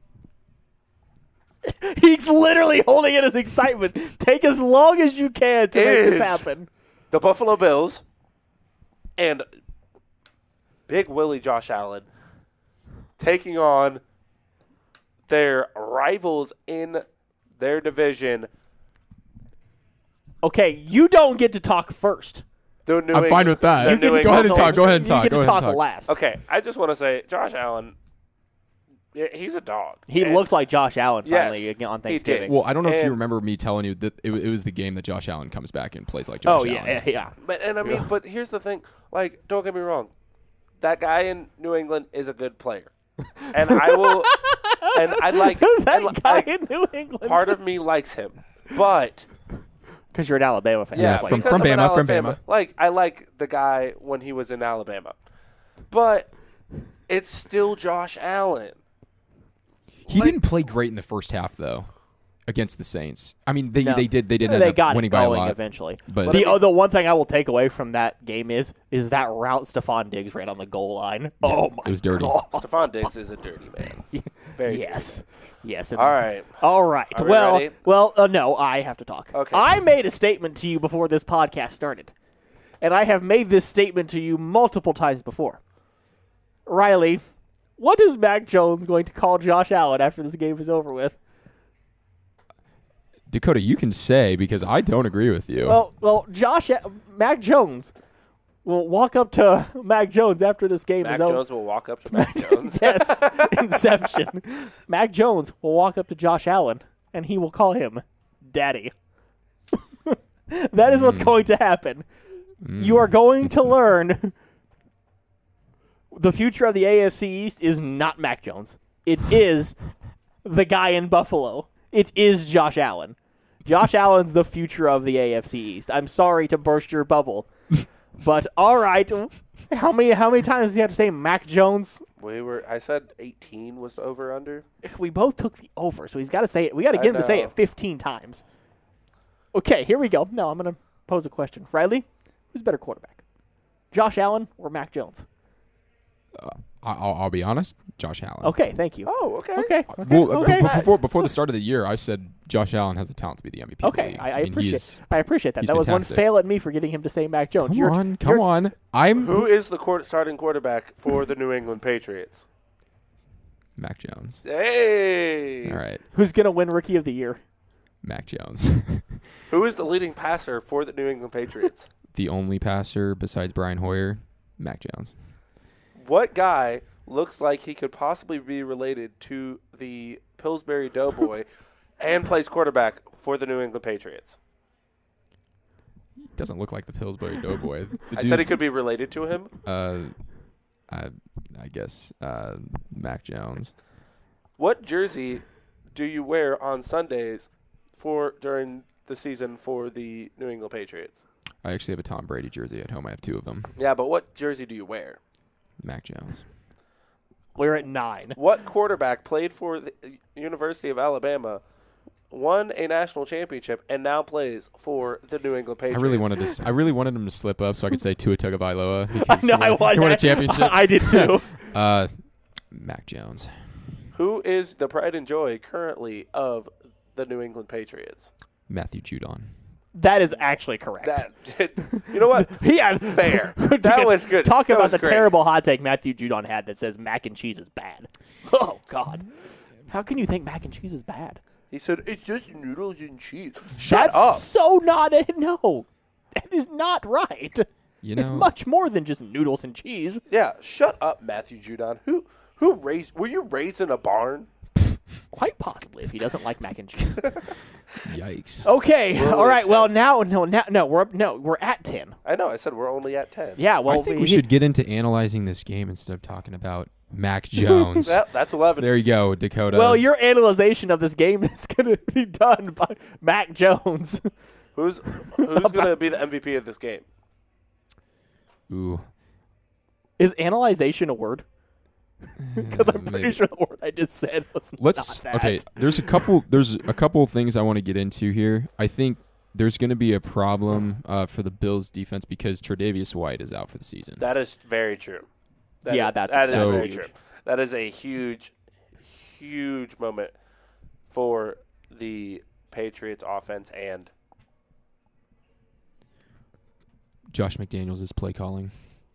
He's literally holding it as excitement. Take as long as you can to make Is- this happen. the Buffalo Bills and Big Willie Josh Allen taking on their rivals in their division. Okay, you don't get to talk first. The New I'm fine England- with that. the You New get to England go ahead and Patriots. talk. Go ahead and You talk. get Go to ahead and talk talk. last. Okay, I just want to say Josh Allen, yeah, he's a dog. He And- looked like Josh Allen finally Yes, on he did. Thanksgiving. Well, I don't know if you And- remember me telling you that it was the game that Josh Allen comes back and plays like Josh Oh Allen. yeah. But I mean, but here's the thing. Like, don't get me wrong. That guy in New England is a good player, and I will. And I like that and, guy like, in New England. part of me likes him, but Because you're an Alabama fan. yeah, from- because I'm an Bama, from Alabama. Bama. Like, I like the guy when he was in Alabama, but it's still Josh Allen. He didn't play great in the first half though, against the Saints. I mean, they No. did end They up got it winning by a going lot. eventually. But The one thing I will take away from that game is that route Stephon Diggs ran on the goal line. Oh my it was dirty. God. Stephon Diggs is a dirty man. Very Yes. Yes. and- All right. All right. Are we Well, ready? no, I have to talk. Okay. I made a statement to you before this podcast started. And I have made this statement to you multiple times before. Riley, what is Mac Jones going to call Josh Allen after this game is over with? Dakota, you can say because I don't agree with you. Well, Mac Jones will walk up to Mac Jones after this game Mac is over. Jones will walk up to Mac Jones. Yes, Inception. Mac Jones will walk up to Josh Allen, and he will call him Daddy. That is what's going to happen. You are going to learn the future of the AFC East is not Mac Jones. It is the guy in Buffalo. It is Josh Allen. Josh Allen's the future of the AFC East. I'm sorry to burst your bubble. But all right, how many times do you have to say Mac Jones? I said 18 was the over under. We both took the over, so he's got to say it. We got to get him to say know. it 15 times. Okay, here we go. No, I'm going to pose a question. Riley, who's better quarterback? Josh Allen or Mac Jones? I'll be honest, Josh Allen. Okay, thank you. Oh, okay. Okay. Well, okay. before the start of the year, I said Josh Allen has the talent to be the MVP. Of the Okay, league. I mean, appreciate that. he's That was one fantastic. fail at me for getting him to say Mac Jones. Come on. Who is the starting quarterback for the New England Patriots? Mac Jones. Hey. All right, Who's going to win Rookie of the Year? Mac Jones. Who is the leading passer for the New England Patriots? The only passer besides Brian Hoyer, Mac Jones. What guy looks like he could possibly be related to the Pillsbury Doughboy and plays quarterback for the New England Patriots? Doesn't look like the Pillsbury Doughboy. I said he could be related to him. I guess Mac Jones. What jersey do you wear on Sundays during the season for the New England Patriots? I actually have a Tom Brady jersey at home. I have two of them. Yeah, but what jersey do you wear? Mac Jones. We're at 9. What quarterback played for the University of Alabama, won a national championship, and now plays for the New England Patriots? I really wanted him to slip up so I could say Tua Tagovailoa I because know, he won a championship. I did too. Mac Jones. Who is the pride and joy currently of the New England Patriots? Matthew Judon. That is actually correct. You know what? Yeah, Fair. That was good. Talk That about was the great. terrible hot take Matthew Judon had that says mac and cheese is bad. Oh, God. How can you think mac and cheese is bad? He said, it's just noodles and cheese. Shut That's up. so not no. That is not right. You know, It's much more than just noodles and cheese. Yeah, shut up, Matthew Judon. Were you raised in a barn? Quite possibly if he doesn't like mac and cheese. yikes. Okay. We're All only right. at Well, 10. we're at 10. I know. I said we're only at 10. Yeah. Well, I think we should get into analyzing this game instead of talking about Mac Jones. Well, that's 11. There you go, Dakota. Well, your analyzation of this game is going to be done by Mac Jones. Who's going to be the MVP of this game? Ooh. Is analyzation a word? Because I'm pretty Maybe. sure the word I just said was Let's not that. okay. There's a couple things I want to get into here. I think there's going to be a problem for the Bills defense because Tre'Davious White is out for the season. That is very true. Yeah, that's that is so very huge. true. That is a huge, huge moment for the Patriots offense and Josh McDaniels is play calling.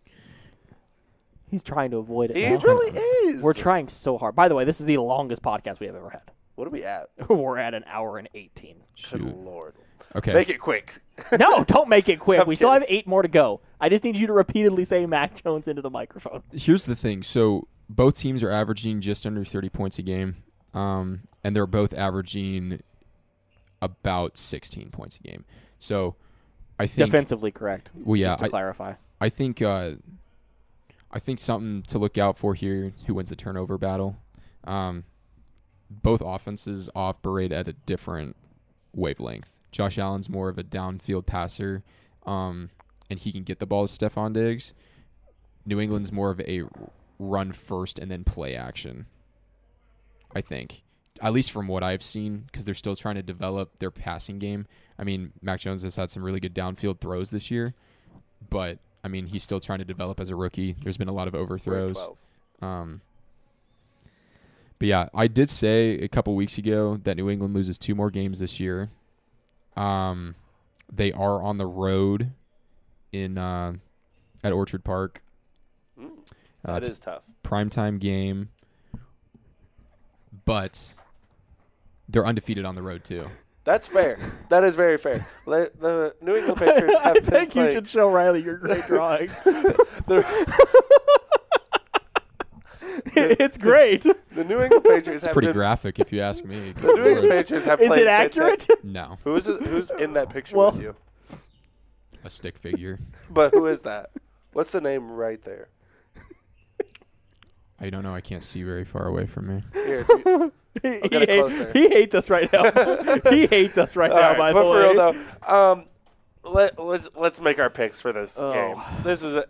He's trying to avoid it. he now. really is. We're trying so hard. By the way, this is the longest podcast we have ever had. What are we at? We're at an hour and 18. Good Shoot. Lord. Okay. Make it quick. No, don't make it quick. I'm We still have kidding. 8 more to go. I just need you to repeatedly say Mac Jones into the microphone. Here's the thing. So both teams are averaging just under 30 points a game, and they're both averaging about 16 points a game. So I think Defensively correct. Well, yeah, Just to clarify. I think something to look out for here. Who wins the turnover battle? Both offenses operate at a different wavelength. Josh Allen's more of a downfield passer, and he can get the ball to Stephon Diggs. New England's more of a run first and then play action. I think, at least from what I've seen, because they're still trying to develop their passing game. I mean, Mac Jones has had some really good downfield throws this year, but I mean, he's still trying to develop as a rookie. There's been a lot of We're at overthrows. 12. But yeah, I did say a couple weeks ago that New England loses 2 more games this year. They are on the road in at Orchard Park. That is tough. Primetime game, but they're undefeated on the road too. That's fair. That is very fair. The New England Patriots have I been think playing. you should show Riley your great drawing. It's great. The New England Patriots It's have pretty been. graphic if you ask me. The New England Patriots have Is played. it accurate? No, Who's in that picture Well- with you? a stick figure. But who is that? What's the name right there? I don't know. I can't see very far away from me. Here, He get it closer. hates us right now. He hates us right all now, right, by but the for way. real though, let's make our picks for this Oh. game. This is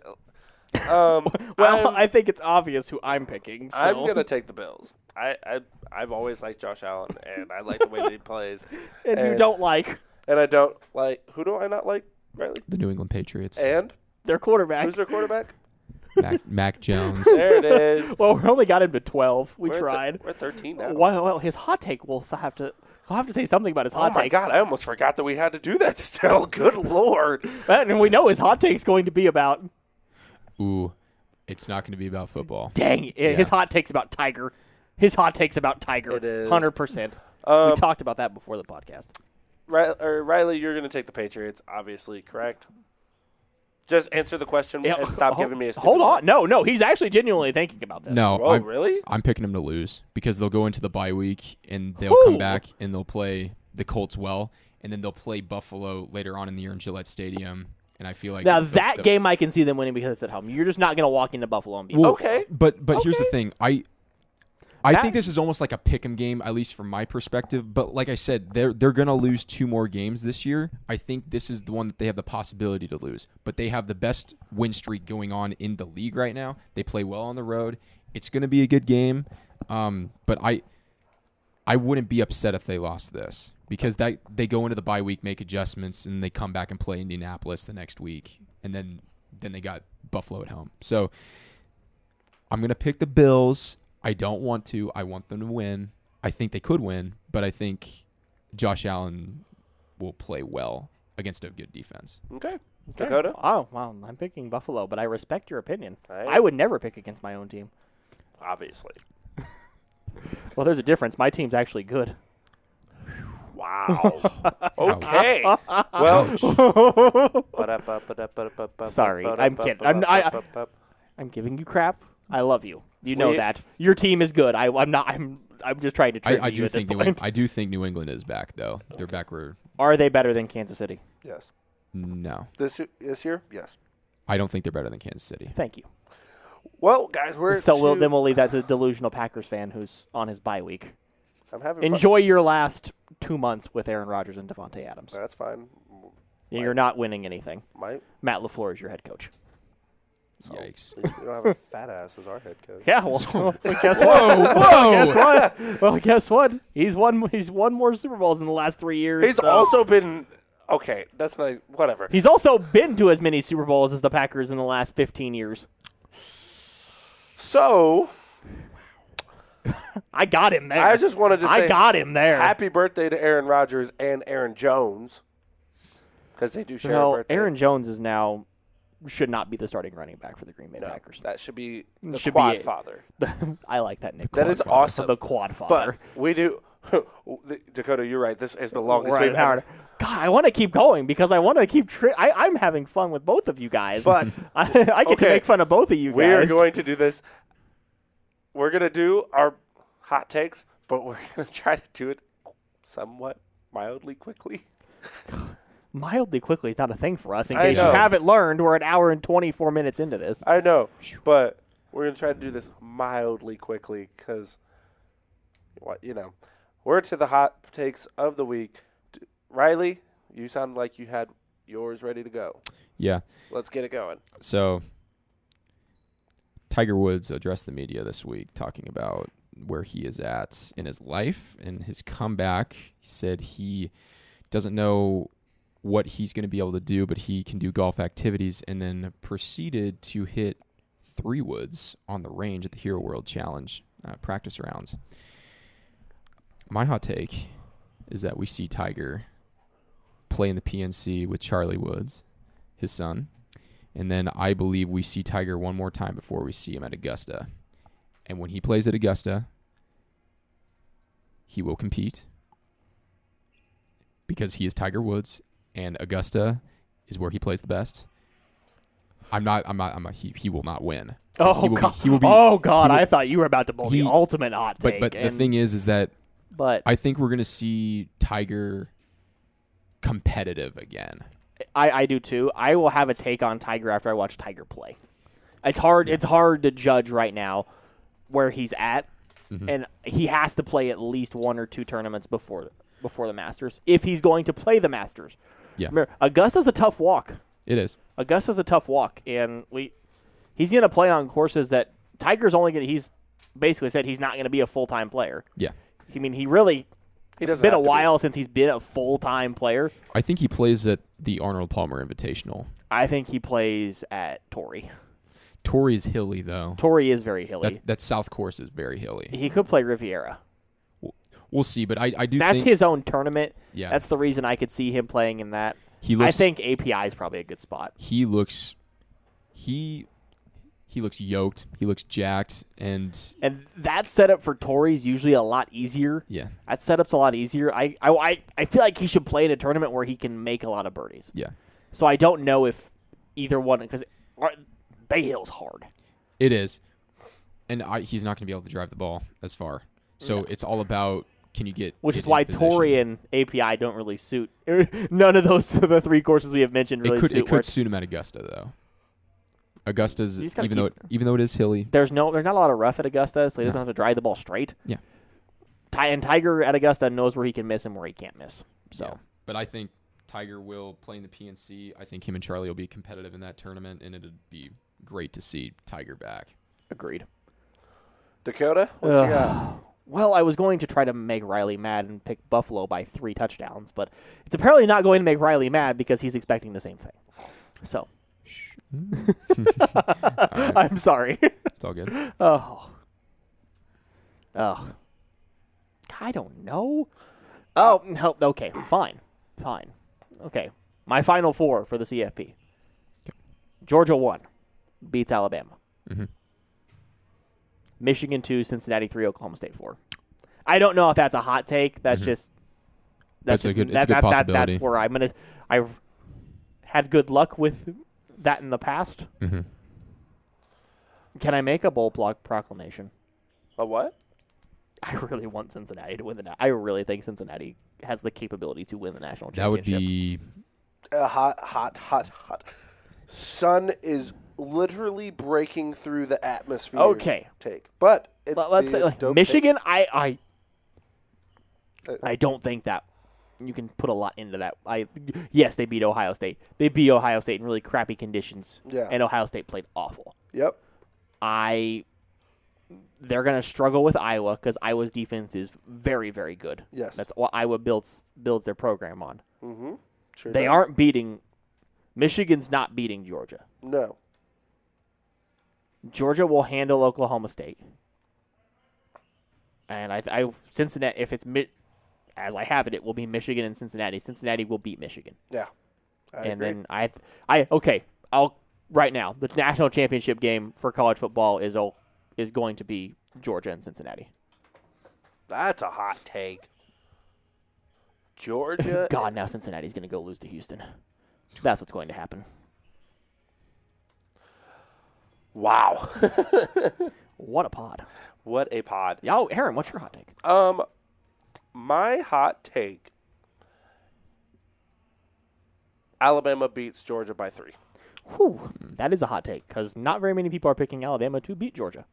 Well, I think it's obvious who I'm picking. So. I'm gonna take the Bills. I've always liked Josh Allen, and I like the way that he plays. and you don't like And I don't like. Who do I not like, Riley? The New England Patriots. And their quarterback. who's their quarterback? Mac Jones. There it is. Well, we only got him to 12. We We're at tried. we're at 13 now. Well, his hot take. I'll have to say something about his Oh hot my take. God! I almost forgot that we had to do that. Still, good Lord. And we know his hot take's going to be about. Ooh, it's not going to be about football. Dang, his hot take's about Tiger. His hot take's about Tiger. It is. 100%. We talked about that before the podcast. Riley, you're going to take the Patriots, obviously, correct? Just answer the question and stop giving me a stupid Hold look. on. No, he's actually genuinely thinking about this. No, Oh, really? I'm picking them to lose because they'll go into the bye week and they'll come back and they'll play the Colts well, and then they'll play Buffalo later on in the year in Gillette Stadium. And I feel like Now, that game I can see them winning because it's at home. You're just not going to walk into Buffalo and beat them. Okay. But here's the Okay. thing. I think this is almost like a pick'em game, at least from my perspective. But like I said, they're gonna lose 2 more games this year. I think this is the one that they have the possibility to lose. But they have the best win streak going on in the league right now. They play well on the road. It's gonna be a good game. But I wouldn't be upset if they lost this because they go into the bye week, make adjustments, and they come back and play Indianapolis the next week, and then they got Buffalo at home. So I'm gonna pick the Bills. I don't want to. I want them to win. I think they could win, but I think Josh Allen will play well against a good defense. Okay. Dakota? Oh, well, I'm picking Buffalo, but I respect your opinion. Hey. I would never pick against my own team. Obviously. Well, there's a difference. My team's actually good. Wow. Okay. Well. Sorry, I'm kidding. I'm giving you crap. I love you. You know that. Your team is good. I'm not. I'm just trying to trick I you do at this think point. I do think New England is back though. They're back where Are they better than Kansas City? Yes. no. This year? Yes. I don't think they're better than Kansas City. Thank you. Well, guys, we're Then we'll leave that to the delusional Packers fan who's on his bye week. I'm having Enjoy your last 2 months with Aaron Rodgers and Devontae Adams. fun. That's fine. You're not winning anything. My Matt LaFleur is your head coach. Yikes. At least we don't have a fat ass as our head coach. Yeah, well, guess what? Guess what? Well, guess what? He's won more Super Bowls in the last 3 years. He's so- also been okay. That's not whatever. He's also been to as many Super Bowls as the Packers in the last 15 years. So I got him there. I just wanted to say I got him there. happy birthday to Aaron Rodgers and Aaron Jones because they do share a Well, birthday. Aaron Jones is now should not be the starting running back for the Green Bay No, Packers. that should be the Should be quad it. father. I like that nickname. That is awesome. The quad father. But we do. Dakota, you're right. This is the longest Right, we've Howard. ever. God, I want to keep going because I want to keep. I'm having fun with both of you guys. But I get to okay, make fun of both of you guys. we are going to do this. We're going to do our hot takes, but we're going to try to do it somewhat mildly quickly. Mildly quickly is not a thing for us. In I case you know. haven't learned, we're an hour and 24 minutes into this. I know, but we're going to try to do this mildly quickly because, we're to the hot takes of the week. Riley, you sound like you had yours ready to go. Yeah. Let's get it going. So Tiger Woods addressed the media this week talking about where he is at in his life and his comeback. He said he doesn't know what he's going to be able to do, but he can do golf activities, and then proceeded to hit 3 woods on the range at the Hero World Challenge practice rounds. My hot take is that we see Tiger play in the PNC with Charlie Woods, his son, and then I believe we see Tiger one more time before we see him at Augusta. And when he plays at Augusta, he will compete because he is Tiger Woods, and Augusta is where he plays the best. He will not win. Oh, God. I thought you were about to pull the ultimate hot take. But the thing is that But I think we're going to see Tiger competitive again. I do too. I will have a take on Tiger after I watch Tiger play. It's hard. It's hard to judge right now where he's at, and he has to play at least one or two tournaments before the Masters if he's going to play the Masters. Yeah, Remember, Augusta's a tough walk. it is. Augusta's a tough walk, and he's going to play on courses that Tiger's only going to. He's basically said he's not going to be a full-time player. Yeah. I mean, it's been a while since he's been a full-time player. I think he plays at the Arnold Palmer Invitational. I think he plays at Torrey. Torrey's hilly, though. Torrey is very hilly. That South course is very hilly. He could play Riviera. We'll see, but I do That's think... his own tournament. Yeah. That's the reason I could see him playing in that. I think API is probably a good spot. He looks yoked. He looks jacked, and that setup for Torrey's usually a lot easier. yeah, That setup's a lot easier. I feel like he should play in a tournament where he can make a lot of birdies. yeah. So I don't know if either one, because Bay Hill's hard. It is, and he's not going to be able to drive the ball as far. So it's all about can you get which get is why into position. Torrey and API don't really suit. None of those the three courses we have mentioned really suit. It could suit him at Augusta though. Augusta's even though it is hilly. There's not a lot of rough at Augusta, so he doesn't have to drive the ball straight. Yeah. And Tiger at Augusta knows where he can miss and where he can't miss. So, yeah. But I think Tiger will play in the PNC. I think him and Charlie will be competitive in that tournament, and it'd be great to see Tiger back. Agreed. Dakota, what you got? Well, I was going to try to make Riley mad and pick Buffalo by 3 touchdowns, but it's apparently not going to make Riley mad because he's expecting the same thing. So, Right. I'm sorry. It's all good. Oh. I don't know. Oh, no, okay, fine. Okay, my final 4 for the CFP. Georgia 1, beats Alabama. Mm-hmm. Michigan 2, Cincinnati 3, Oklahoma State 4. I don't know if that's a hot take. That's just it's a good possibility. That's where I've had good luck with that in the past. Mm-hmm. Can I make a bold proclamation? A what? I really want Cincinnati to win I really think Cincinnati has the capability to win the national championship. That would be hot. Sun is literally breaking through the atmosphere. Okay. Take, but let's say Michigan. I don't think that you can put a lot into that. Yes, they beat Ohio State. They beat Ohio State in really crappy conditions. Yeah. And Ohio State played awful. Yep. They're going to struggle with Iowa because Iowa's defense is very, very good. Yes. That's what Iowa builds their program on. Mm-hmm. Sure They does. aren't beating – Michigan's not beating Georgia. No. Georgia will handle Oklahoma State. And Cincinnati, if it's as I have it, it will be Michigan and Cincinnati. Cincinnati will beat Michigan. Yeah. I agree. Then right now, the national championship game for college football is going to be Georgia and Cincinnati. That's a hot take. Georgia. God, now Cincinnati's going to go lose to Houston. That's what's going to happen. Wow. What a pod. What a pod. Oh, Aaron, what's your hot take? My hot take. Alabama beats Georgia by 3. Whew, that is a hot take because not very many people are picking Alabama to beat Georgia.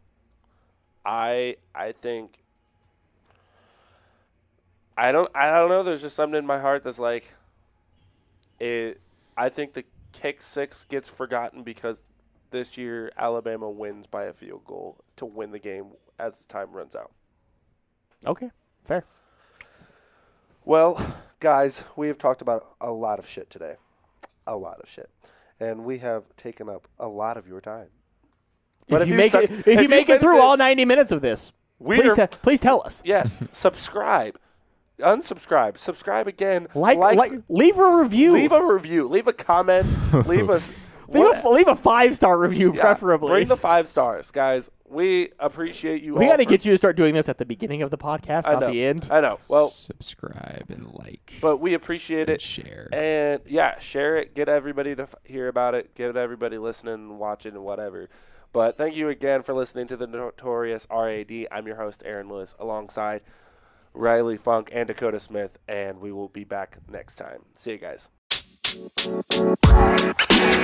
I think I don't know. There's just something in my heart that's like it. I think the kick 6 gets forgotten because this year Alabama wins by a field goal to win the game as the time runs out. Okay, fair. Well, guys, we have talked about a lot of shit today. A lot of shit. And we have taken up a lot of your time. But if you make it through all 90 minutes of this, please tell us. Yes, subscribe. Unsubscribe. Subscribe again. Leave a review. Leave a review. Leave a comment. Leave us. Leave a 5-star review, preferably. Bring the 5 stars, guys. We appreciate you. We got to get you to start doing this at the beginning of the podcast, not the end. I know. Well, subscribe and like. But we appreciate it. Share. And share it. Get everybody to hear about it. Get everybody listening, watching, and whatever. But thank you again for listening to the Notorious RAD. I'm your host, Aaron Lewis, alongside Riley Funk and Dakota Smith, and we will be back next time. See you guys.